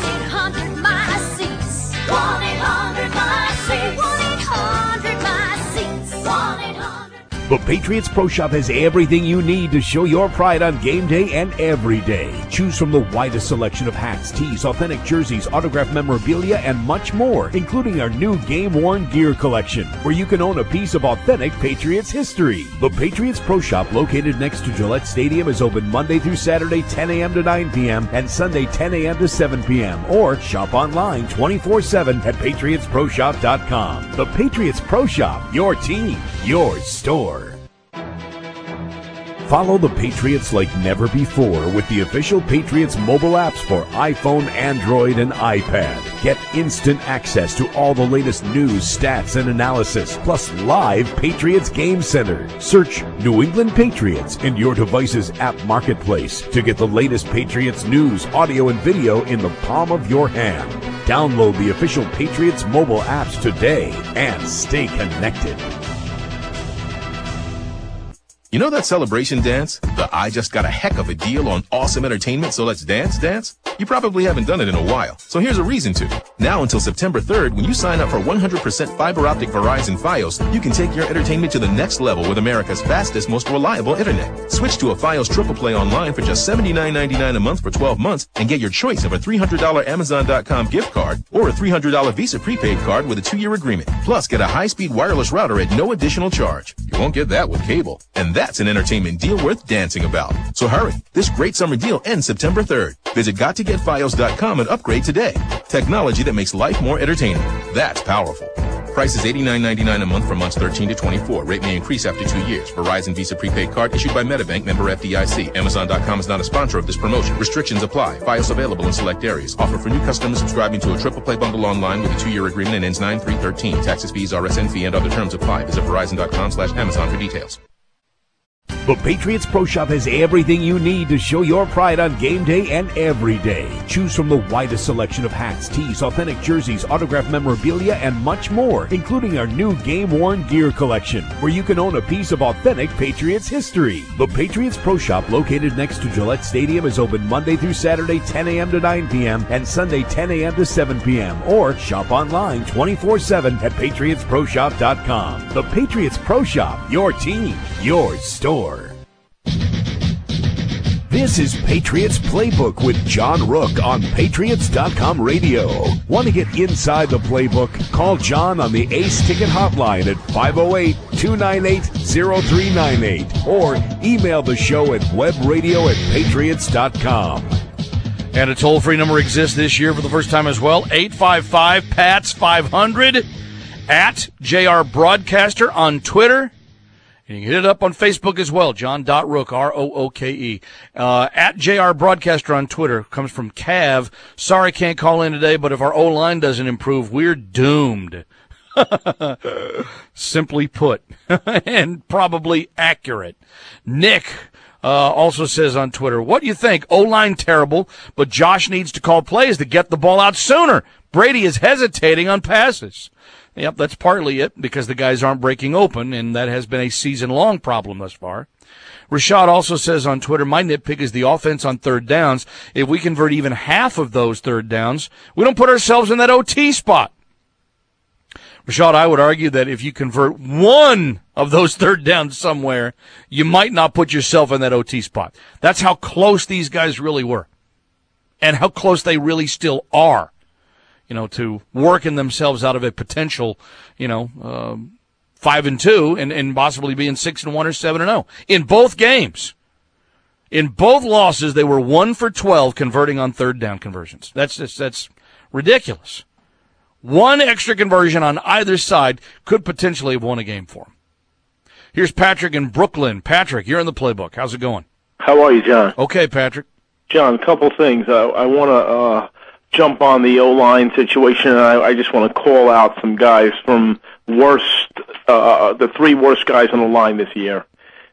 1-800-MY-SEATS. 1-800-MY-SEATS. 1-800-MY-SEATS. 1-800. The Patriots Pro Shop has everything you need to show your pride on game day and every day. Choose from the widest selection of hats, tees, authentic jerseys, autographed memorabilia, and much more, including our new game-worn gear collection, where you can own a piece of authentic Patriots history. The Patriots Pro Shop, located next to Gillette Stadium, is open Monday through Saturday 10 a.m. to 9 p.m. and Sunday 10 a.m. to 7 p.m. Or shop online 24/7 at patriotsproshop.com. The Patriots Pro Shop, your team, your store. Follow the Patriots like never before with the official Patriots mobile apps for iPhone, Android, and iPad. Get instant access to all the latest news, stats, and analysis, plus live Patriots Game Center. Search New England Patriots in your device's app marketplace to get the latest Patriots news, audio, and video in the palm of your hand. Download the official Patriots mobile apps today and stay connected. You know that celebration dance? The I just got a heck of a deal on awesome entertainment, so let's dance dance? You probably haven't done it in a while, so here's a reason to. Now until September 3rd, when you sign up for 100% fiber optic Verizon Fios, you can take your entertainment to the next level with America's fastest, most reliable internet. Switch to a Fios Triple Play online for just $79.99 a month for 12 months and get your choice of a $300 Amazon.com gift card or a $300 Visa prepaid card with a 2-year agreement. Plus, get a high-speed wireless router at no additional charge. You won't get that with cable. And that's an entertainment deal worth dancing about. So hurry. This great summer deal ends September 3rd. Visit GotToGetFios.com and upgrade today. Technology that makes life more entertaining. That's powerful. Price is $89.99 a month for months 13 to 24. Rate may increase after 2 years. Verizon Visa prepaid card issued by MetaBank, member FDIC. Amazon.com is not a sponsor of this promotion. Restrictions apply. Fios available in select areas. Offer for new customers subscribing to a triple play bundle online with a 2-year agreement and ends 9/3/13. Taxes, fees, RSN fee, and other terms apply. Visit Verizon.com/Amazon for details. The Patriots Pro Shop has everything you need to show your pride on game day and every day. Choose from the widest selection of hats, tees, authentic jerseys, autographed memorabilia, and much more, including our new game-worn gear collection, where you can own a piece of authentic Patriots history. The Patriots Pro Shop, located next to Gillette Stadium, is open Monday through Saturday 10 a.m. to 9 p.m. and Sunday 10 a.m. to 7 p.m. Or shop online 24/7 at PatriotsProShop.com. The Patriots Pro Shop, your team, your store. This is Patriots Playbook with John Rook on Patriots.com radio. Want to get inside the playbook? Call John on the Ace Ticket hotline at 508-298-0398 or email the show at webradio@patriots.com. And a toll-free number exists this year for the first time as well, 855-PATS-500 at JR Broadcaster on Twitter. And you can hit it up on Facebook as well, John.Rook, R-O-O-K-E. At JR Broadcaster on Twitter comes from Cav. Sorry, can't call in today, but if our O-line doesn't improve, we're doomed. Simply put, and probably accurate. Nick also says on Twitter, what do you think? O-line terrible, but Josh needs to call plays to get the ball out sooner. Brady is hesitating on passes. Yep, that's partly it, because the guys aren't breaking open, and that has been a season-long problem thus far. Rashad also says on Twitter, my nitpick is the offense on third downs. If we convert even half of those third downs, we don't put ourselves in that OT spot. Rashad, I would argue that if you convert one of those third downs somewhere, you might not put yourself in that OT spot. That's how close these guys really were, and how close they really still are, to working themselves out of a potential, 5-2 and possibly being 6-1 or 7-0 in both games. In both losses, they were 1 for 12 converting on third down conversions. That's ridiculous. One extra conversion on either side could potentially have won a game for them. Here's Patrick in Brooklyn. Patrick, you're in the playbook. How's it going? How are you, John? Okay, Patrick. John, a couple things. I want to jump on the O-line situation, and I just want to call out some guys from the three worst guys on the line this year.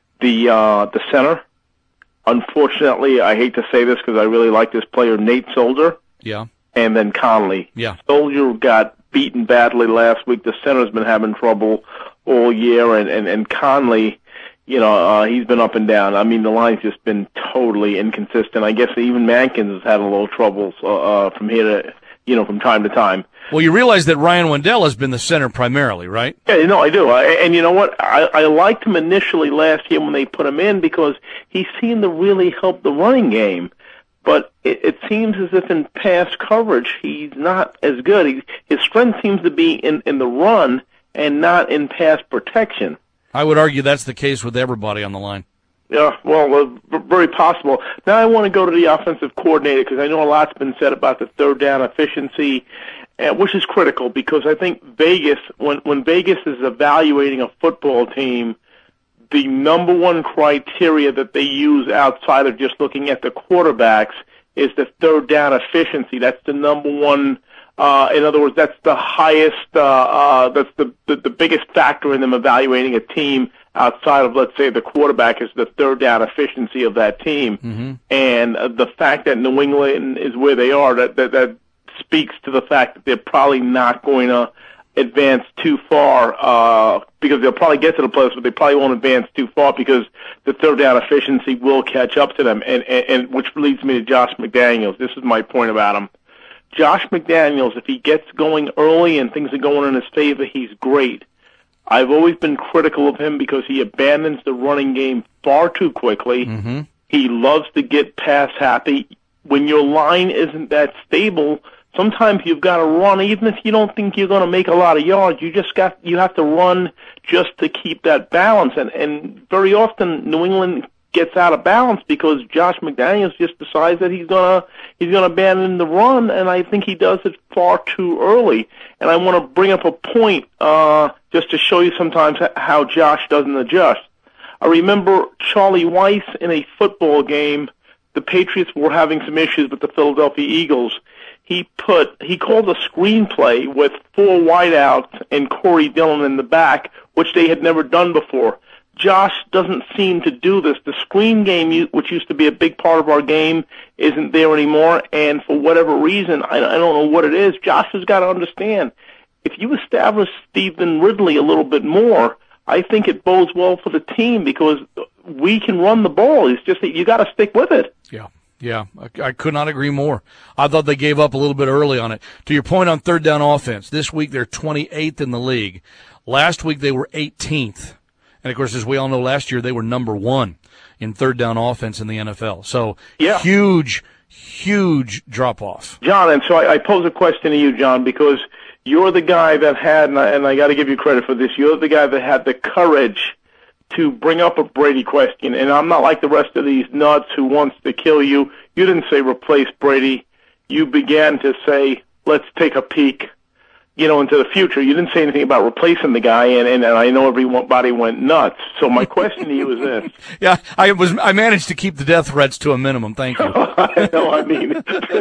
The center, unfortunately, I hate to say this because I really like this player, Nate Solder. Yeah. And then Conley. Yeah. Soldier got beaten badly last week. The center's been having trouble all year, and Conley, he's been up and down. I mean, the line's just been totally inconsistent. I guess even Mankins has had a little troubles from here to, from time to time. Well, you realize that Ryan Wendell has been the center primarily, right? Yeah, I do. And you know what? I liked him initially last year when they put him in because he seemed to really help the running game. But it seems as if in pass coverage he's not as good. His strength seems to be in the run and not in pass protection. I would argue that's the case with everybody on the line. Yeah, well, very possible. Now I want to go to the offensive coordinator because I know a lot's been said about the third down efficiency, which is critical because I think Vegas, when Vegas is evaluating a football team, the number one criteria that they use outside of just looking at the quarterbacks is the third down efficiency. That's the number one. In other words, that's the highest. That's the biggest factor in them evaluating a team outside of, let's say, the quarterback is the third down efficiency of that team. Mm-hmm. And the fact that New England is where they are, that speaks to the fact that they're probably not going to advance too far because they'll probably get to the playoffs, but they probably won't advance too far because the third down efficiency will catch up to them. And which leads me to Josh McDaniels. This is my point about him. Josh McDaniels, if he gets going early and things are going in his favor, he's great. I've always been critical of him because he abandons the running game far too quickly. Mm-hmm. He loves to get pass happy. When your line isn't that stable, sometimes you've got to run, even if you don't think you're going to make a lot of yards. You have to run just to keep that balance. And very often New England gets out of balance because Josh McDaniels just decides that he's gonna abandon the run, and I think he does it far too early. And I want to bring up a point just to show you sometimes how Josh doesn't adjust. I remember Charlie Weiss in a football game. The Patriots were having some issues with the Philadelphia Eagles. He called a screenplay with 4 wideouts and Corey Dillon in the back, which they had never done before. Josh doesn't seem to do this. The screen game, which used to be a big part of our game, isn't there anymore. And for whatever reason, I don't know what it is. Josh has got to understand, if you establish Stephen Ridley a little bit more, I think it bodes well for the team because we can run the ball. It's just that you got to stick with it. Yeah, I could not agree more. I thought they gave up a little bit early on it. To your point on third down offense, this week they're 28th in the league. Last week they were 18th. And, of course, as we all know, last year they were number 1 in third down offense in the NFL. So huge drop-off. John, and so I pose a question to you, John, because you're the guy that had, and I got to give you credit for this, you're the guy that had the courage to bring up a Brady question, and I'm not like the rest of these nuts who wants to kill you. You didn't say replace Brady. You began to say, let's take a peek, into the future. You didn't say anything about replacing the guy, and I know everybody went nuts. So my question to you is this. Yeah, I managed to keep the death threats to a minimum. Thank you. I know. I mean,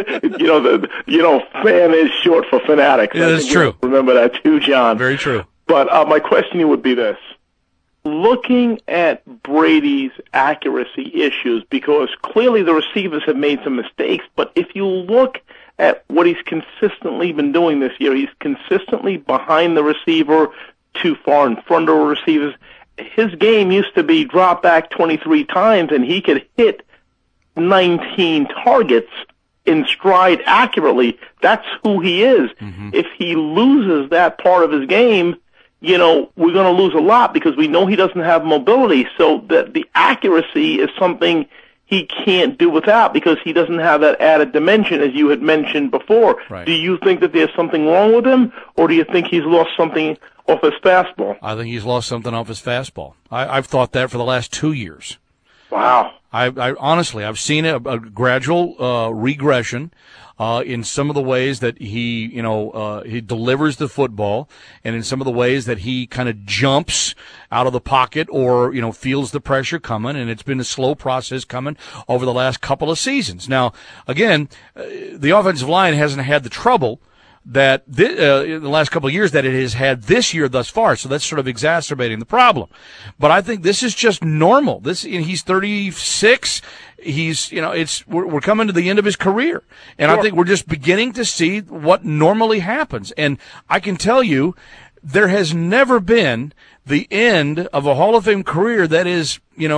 fan is short for fanatic. Yeah, that's true. Remember that too, John. Very true. But my question to you would be this. Looking at Brady's accuracy issues, because clearly the receivers have made some mistakes, but if you look at what he's consistently been doing this year, he's consistently behind the receiver, too far in front of the receivers. His game used to be drop back 23 times, and he could hit 19 targets in stride accurately. That's who he is. Mm-hmm. If he loses that part of his game, we're going to lose a lot because we know he doesn't have mobility. So the accuracy is something he can't do without because he doesn't have that added dimension, as you had mentioned before. Right. Do you think that there's something wrong with him, or do you think he's lost something off his fastball? I think he's lost something off his fastball. I've thought that for the last 2 years. Wow. I honestly, I've seen a gradual regression in some of the ways that he delivers the football, and in some of the ways that he kind of jumps out of the pocket or feels the pressure coming. And it's been a slow process coming over the last couple of seasons. Now, again, the offensive line hasn't had the trouble that in the last couple of years that it has had this year thus far, so that's sort of exacerbating the problem. But I think this is just normal. He's 36. We're coming to the end of his career, and sure. I think we're just beginning to see what normally happens. And I can tell you, there has never been the end of a Hall of Fame career that is,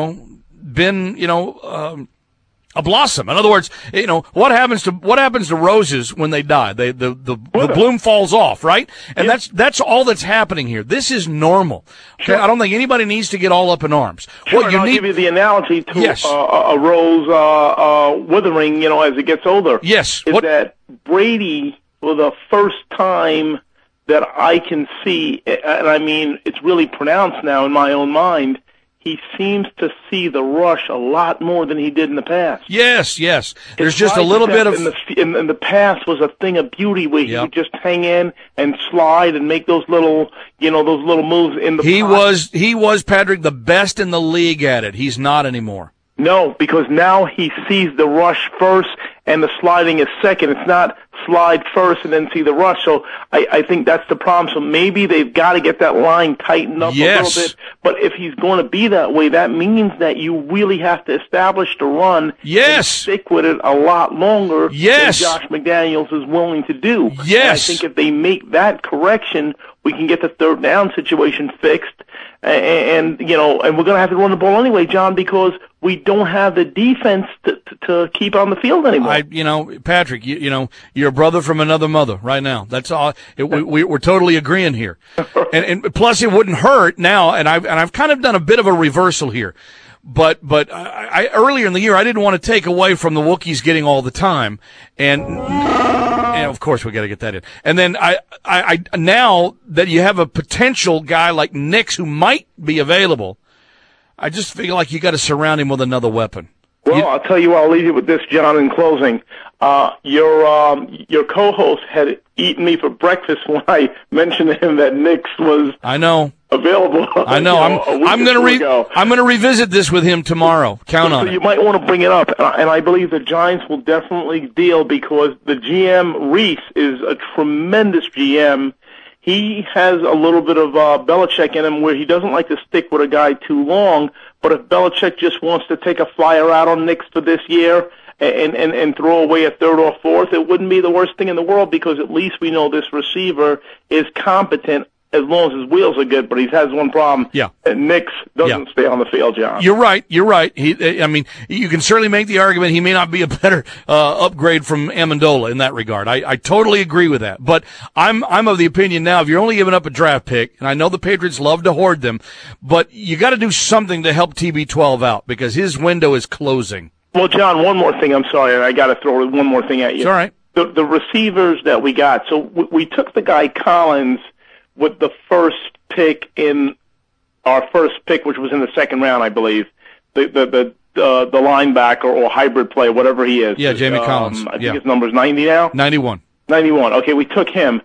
been, a blossom. In other words, what happens to roses when they die? The bloom falls off, right? And that's all that's happening here. This is normal. Okay? Sure. I don't think anybody needs to get all up in arms. Sure, I'll give you the analogy to a rose withering, as it gets older. Yes. Is that Brady, for the first time that I can see, and I mean it's really pronounced now in my own mind, he seems to see the rush a lot more than he did in the past. Yes. There's just a little bit of... In the past was a thing of beauty where he would just hang in and slide and make those little moves in the He was, Patrick, the best in the league at it. He's not anymore. No, because now he sees the rush first and the sliding is second. It's not slide first and then see the rush. So I think that's the problem. So maybe they've got to get that line tightened up a little bit. But if he's going to be that way, that means that you really have to establish the run and stick with it a lot longer than Josh McDaniels is willing to do. Yes. And I think if they make that correction, we can get the third down situation fixed. And we're going to have to run the ball anyway, John, because we don't have the defense to keep on the field anymore. Patrick, you're a brother from another mother right now. That's all. We're totally agreeing here. And plus it wouldn't hurt now. And I've kind of done a bit of a reversal here. But I earlier in the year, I didn't want to take away from the Wookiees getting all the time. And of course we got to get that in. And then I now that you have a potential guy like Nix who might be available, I just feel like you got to surround him with another weapon. Well, I'll tell you what, I'll leave you with this, John, in closing. Your co-host had eaten me for breakfast when I mentioned to him that Nix was available. I know. I'm going to revisit this with him tomorrow. Count on it. You might want to bring it up, and I believe the Giants will definitely deal because the GM Reese is a tremendous GM. he has a little bit of Belichick in him where he doesn't like to stick with a guy too long. But if Belichick just wants to take a flyer out on Nix for this year and throw away a third or fourth, it wouldn't be the worst thing in the world because at least we know this receiver is competent as long as his wheels are good. But he has one problem. Yeah. Nix doesn't stay on the field, John. You're right. I mean, you can certainly make the argument he may not be a better upgrade from Amendola in that regard. I totally agree with that. But I'm of the opinion now, if you're only giving up a draft pick, and I know the Patriots love to hoard them, but you got to do something to help TB12 out because his window is closing. Well, John, one more thing. I'm sorry. I got to throw one more thing at you. It's all right. The receivers that we got. So we took the guy Collins with the first pick in our first pick, which was in the second round, I believe. The linebacker or hybrid player, whatever he is. Yeah, Jamie Collins. I think his number's 90 now. 91. Okay, we took him.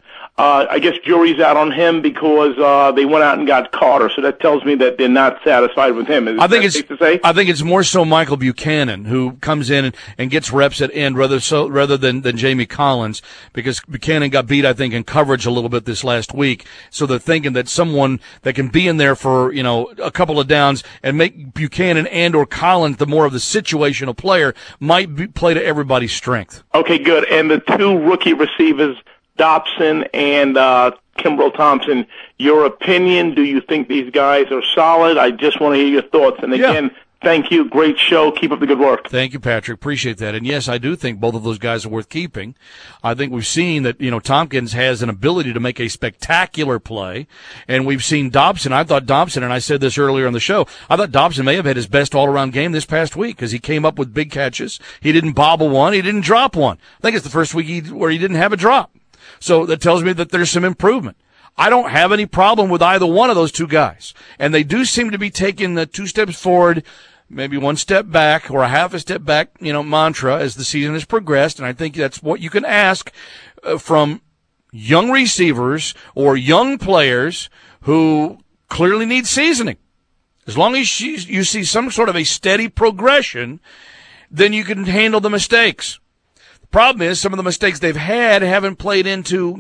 I guess jury's out on him because they went out and got Carter, so that tells me that they're not satisfied with him. I think it's more so Michael Buchanan who comes in and gets reps at end rather than Jamie Collins, because Buchanan got beat, I think, in coverage a little bit this last week. So they're thinking that someone that can be in there for, a couple of downs and make Buchanan and or Collins the more of the situational player might play to everybody's strength. Okay, good. And the two rookie receivers, Dobson and Kimbrel Thompson, your opinion, do you think these guys are solid? I just want to hear your thoughts. And again, thank you. Great show. Keep up the good work. Thank you, Patrick. Appreciate that. And yes, I do think both of those guys are worth keeping. I think we've seen that, Tompkins has an ability to make a spectacular play. And we've seen Dobson. I thought Dobson, and I said this earlier in the show, I thought Dobson may have had his best all-around game this past week because he came up with big catches. He didn't bobble one. He didn't drop one. I think it's the first week where he didn't have a drop. So that tells me that there's some improvement. I don't have any problem with either one of those two guys. And they do seem to be taking the 2 steps forward, maybe 1 step back or a half a step back, mantra as the season has progressed. And I think that's what you can ask from young receivers or young players who clearly need seasoning. As long as you see some sort of a steady progression, then you can handle the mistakes. Problem is, some of the mistakes they've had haven't played into,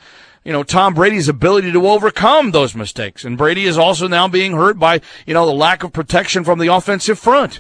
Tom Brady's ability to overcome those mistakes. And Brady is also now being hurt by, the lack of protection from the offensive front.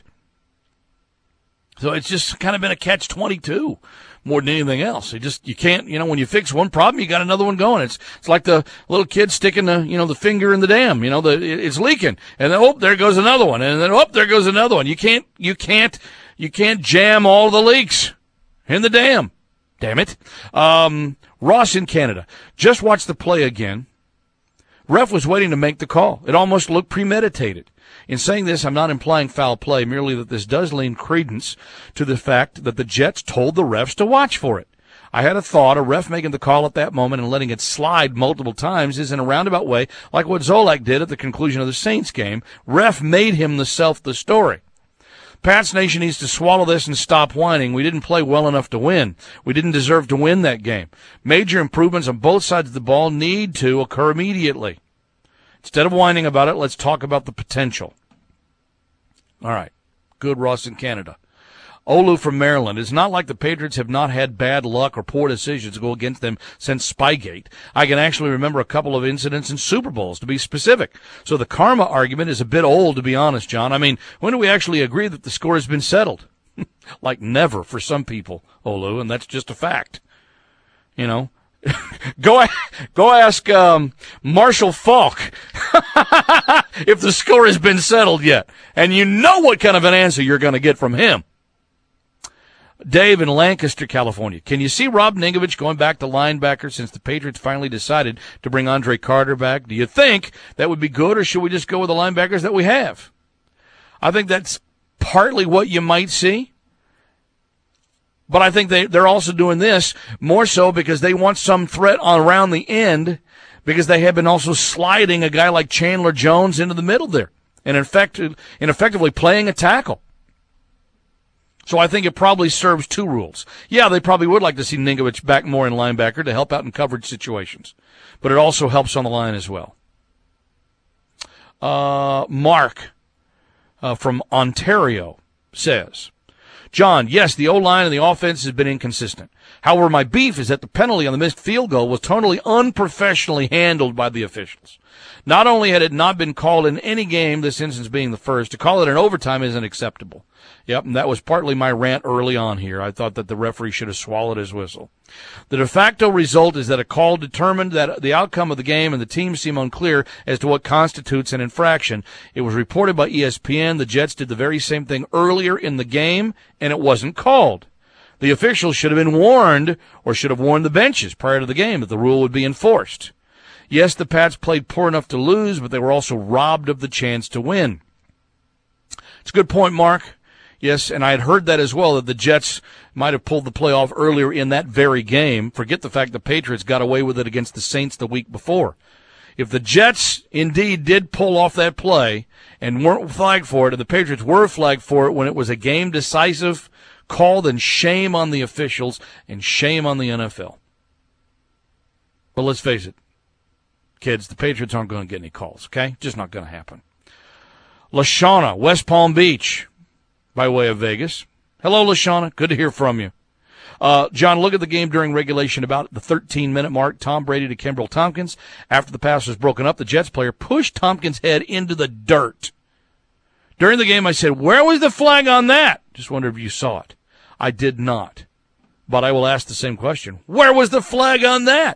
So it's just kind of been a catch-22 more than anything else. You can't, when you fix one problem, you got another one going. It's like the little kid sticking the finger in the dam, it's leaking. And then, there goes another one. And then, there goes another one. You can't jam all the leaks in the dam. Damn it. Ross in Canada. Just watched the play again. Ref was waiting to make the call. It almost looked premeditated. In saying this, I'm not implying foul play, merely that this does lend credence to the fact that the Jets told the refs to watch for it. I had a thought, a ref making the call at that moment and letting it slide multiple times is in a roundabout way like what Zolak did at the conclusion of the Saints game. Ref made him the story. Pats Nation needs to swallow this and stop whining. We didn't play well enough to win. We didn't deserve to win that game. Major improvements on both sides of the ball need to occur immediately. Instead of whining about it, let's talk about the potential. All right. Good, Ross in Canada. Olu from Maryland. It's not like the Patriots have not had bad luck or poor decisions go against them since Spygate. I can actually remember a couple of incidents in Super Bowls, to be specific. So the karma argument is a bit old, to be honest, John. I mean, when do we actually agree that the score has been settled? Like never for some people, Olu, and that's just a fact. Go ask Marshall Falk if the score has been settled yet. And you know what kind of an answer you're going to get from him. Dave in Lancaster, California. Can you see Rob Ninkovich going back to linebacker since the Patriots finally decided to bring Andre Carter back? Do you think that would be good, or should we just go with the linebackers that we have? I think that's partly what you might see. But I think they're also doing this more so because they want some threat around the end, because they have been also sliding a guy like Chandler Jones into the middle there and effectively playing a tackle. So I think it probably serves two rules. Yeah, they probably would like to see Ninkovich back more in linebacker to help out in coverage situations. But it also helps on the line as well. Mark from Ontario says, John, yes, the O-line and the offense has been inconsistent. However, my beef is that the penalty on the missed field goal was totally unprofessionally handled by the officials. Not only had it not been called in any game, this instance being the first, to call it an overtime isn't acceptable. Yep, and that was partly my rant early on here. I thought that the referee should have swallowed his whistle. The de facto result is that a call determined that the outcome of the game and the team seem unclear as to what constitutes an infraction. It was reported by ESPN. The Jets did the very same thing earlier in the game, and it wasn't called. The officials should have been warned, or should have warned the benches prior to the game that the rule would be enforced. Yes, the Pats played poor enough to lose, but they were also robbed of the chance to win. It's a good point, Mark. Yes, and I had heard that as well, that the Jets might have pulled the play off earlier in that very game. Forget the fact the Patriots got away with it against the Saints the week before. If the Jets indeed did pull off that play and weren't flagged for it, and the Patriots were flagged for it when it was a game-decisive call, then shame on the officials and shame on the NFL. But let's face it, kids, the Patriots aren't going to get any calls, okay? Just not going to happen. LaShawna, West Palm Beach, by way of Vegas. Hello, LaShawna. Good to hear from you. John, look at the game during regulation about the 13-minute mark. Tom Brady to Kimbrel Tompkins. After the pass was broken up, the Jets player pushed Tompkins' head into the dirt. During the game, I said, where was the flag on that? Just wondered if you saw it. I did not. But I will ask the same question. Where was the flag on that?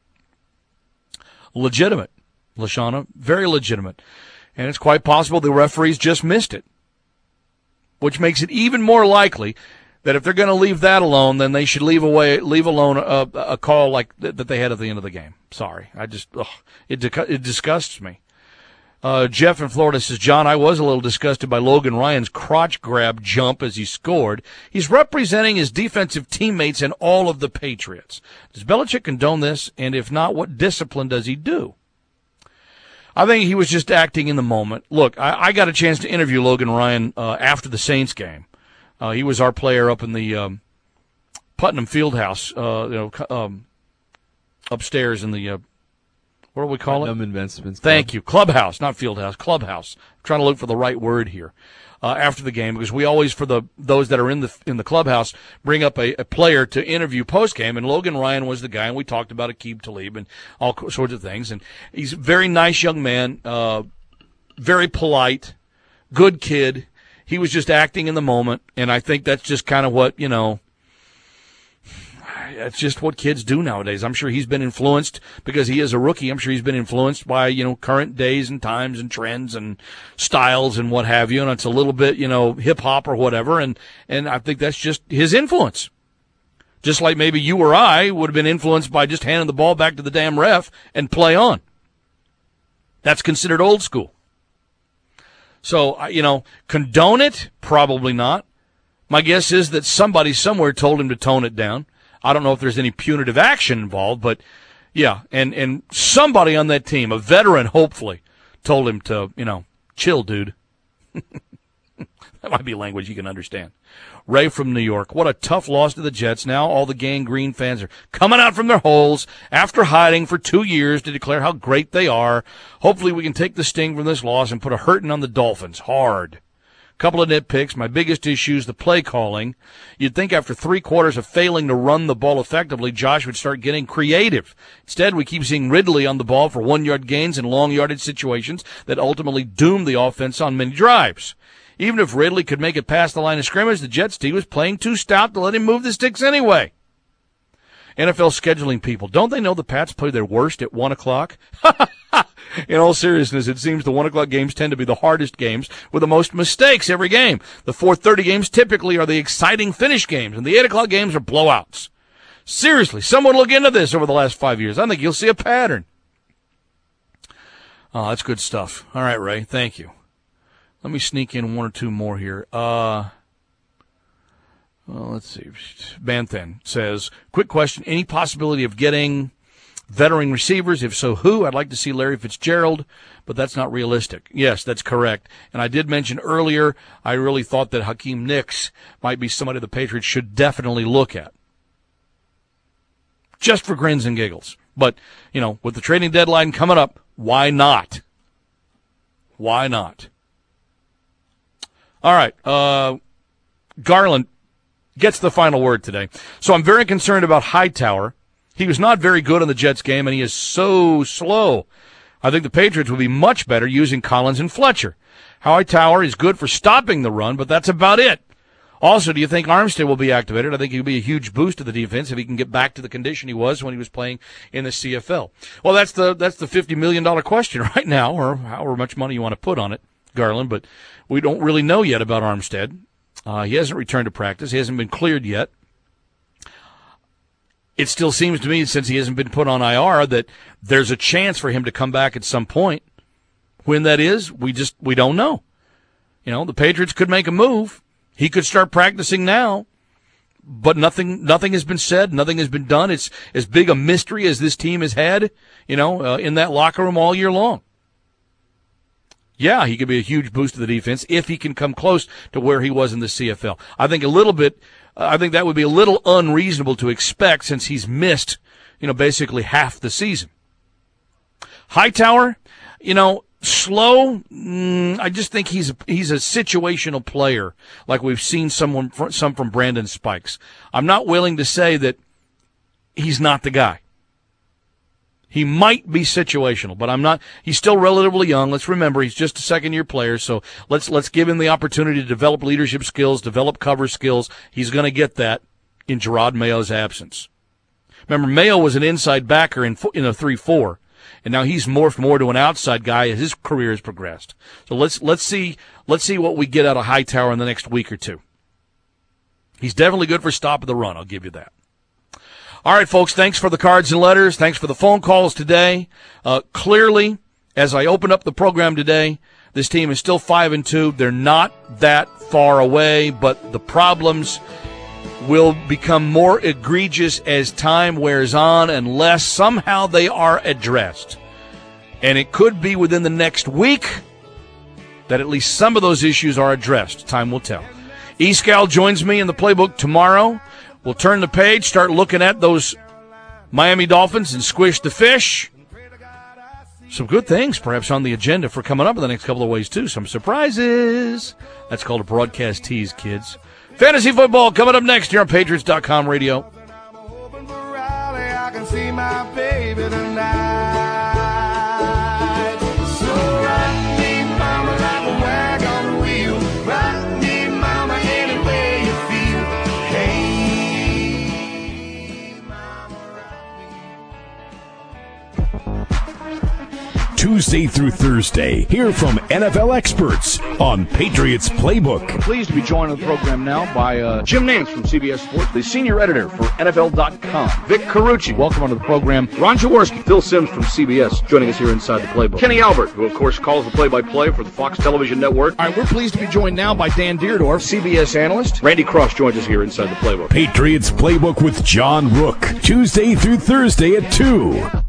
Legitimate, LaShawna. Very legitimate. And it's quite possible the referees just missed it, which makes it even more likely that if they're going to leave that alone, then they should leave alone a call like that they had at the end of the game. Sorry. It disgusts me. Jeff in Florida says, John, I was a little disgusted by Logan Ryan's crotch grab jump as he scored. He's representing his defensive teammates and all of the Patriots. Does Belichick condone this? And if not, what discipline does he do? I think he was just acting in the moment. Look, I got a chance to interview Logan Ryan after the Saints game. He was our player up in the Putnam Fieldhouse, upstairs in the what do we call Putnam it? Investments Club. Thank you, clubhouse, not fieldhouse, clubhouse. I'm trying to look for the right word here. After the game, because we always, for those that are in the clubhouse, bring up a player to interview post game, and Logan Ryan was the guy, and we talked about Aqib Talib and all sorts of things. And he's a very nice young man, very polite, good kid. He was just acting in the moment, and I think that's just kind of what it's just what kids do nowadays. I'm sure he's been influenced because he is a rookie. I'm sure he's been influenced by, current days and times and trends and styles and what have you. And it's a little bit, hip hop or whatever. And I think that's just his influence. Just like maybe you or I would have been influenced by just handing the ball back to the damn ref and play on. That's considered old school. So, condone it? Probably not. My guess is that somebody somewhere told him to tone it down. I don't know if there's any punitive action involved, but yeah, and somebody on that team, a veteran hopefully, told him to, chill, dude. That might be language you can understand. Ray from New York, what a tough loss to the Jets. Now all the Gang Green fans are coming out from their holes after hiding for 2 years to declare how great they are. Hopefully we can take the sting from this loss and put a hurting on the Dolphins hard. Couple of nitpicks. My biggest issue is the play calling. You'd think after 3 quarters of failing to run the ball effectively, Josh would start getting creative. Instead, we keep seeing Ridley on the ball for 1-yard gains in long yardage situations that ultimately doom the offense on many drives. Even if Ridley could make it past the line of scrimmage, the Jets team was playing too stout to let him move the sticks anyway. NFL scheduling people, don't they know the Pats play their worst at 1 o'clock? In all seriousness, it seems the 1 o'clock games tend to be the hardest games with the most mistakes every game. The 4:30 games typically are the exciting finish games, and the 8 o'clock games are blowouts. Seriously, someone look into this over the last 5 years. I think you'll see a pattern. Oh, that's good stuff. All right, Ray, thank you. Let me sneak in 1 or 2 more here. Well, let's see. Banthan says, quick question, any possibility of getting veteran receivers? If so, who? I'd like to see Larry Fitzgerald, but that's not realistic. Yes, that's correct. And I did mention earlier, I really thought that Hakeem Nicks might be somebody the Patriots should definitely look at. Just for grins and giggles. But, with the trading deadline coming up, why not? Why not? All right. Garland gets the final word today. So I'm very concerned about Hightower. He was not very good in the Jets game, and he is so slow. I think the Patriots would be much better using Collins and Fletcher. Hightower is good for stopping the run, but that's about it. Also, do you think Armstead will be activated? I think he'll be a huge boost to the defense if he can get back to the condition he was when he was playing in the CFL. Well, that's the $50 million question right now, or however much money you want to put on it, Garland, but we don't really know yet about Armstead. He hasn't returned to practice. He hasn't been cleared yet. It still seems to me, since he hasn't been put on IR, that there's a chance for him to come back at some point. When that is, we don't know. You know, the Patriots could make a move. He could start practicing now, but nothing has been said. Nothing has been done. It's as big a mystery as this team has had, in that locker room all year long. Yeah, he could be a huge boost to the defense if he can come close to where he was in the CFL. I think that would be a little unreasonable to expect since he's missed, basically half the season. Hightower, slow. I just think he's a situational player, like we've seen some from Brandon Spikes. I'm not willing to say that he's not the guy. He might be situational, but I'm not. He's still relatively young. Let's remember he's just a second-year player, so let's give him the opportunity to develop leadership skills, develop cover skills. He's going to get that in Gerard Mayo's absence. Remember, Mayo was an inside backer in a 3-4. And now he's morphed more to an outside guy as his career has progressed. So let's see what we get out of Hightower in the next week or two. He's definitely good for stopping the run, I'll give you that. All right, folks, thanks for the cards and letters. Thanks for the phone calls today. Clearly, as I open up the program today, this team is still 5-2. They're not that far away, but the problems will become more egregious as time wears on unless somehow they are addressed. And it could be within the next week that at least some of those issues are addressed. Time will tell. E-Scal joins me in the playbook tomorrow. We'll turn the page, start looking at those Miami Dolphins and squish the fish. Some good things perhaps on the agenda for coming up in the next couple of ways, too. Some surprises. That's called a broadcast tease, kids. Fantasy football coming up next here on Patriots.com radio. I can see my baby tonight. So rock me, mama, like a wagon wheel. Rock me, mama, any way you feel. Hey, mama, Tuesday through Thursday, hear from NFL experts on Patriots Playbook. I'm pleased to be joined on the program now by Jim Nance from CBS Sports, the senior editor for NFL.com. Vic Carucci, welcome onto the program. Ron Jaworski, Phil Simms from CBS, joining us here inside the Playbook. Kenny Albert, who of course calls the play-by-play for the Fox Television Network. All right, we're pleased to be joined now by Dan Deerdorf, CBS analyst. Randy Cross joins us here inside the Playbook. Patriots Playbook with John Rook, Tuesday through Thursday at 2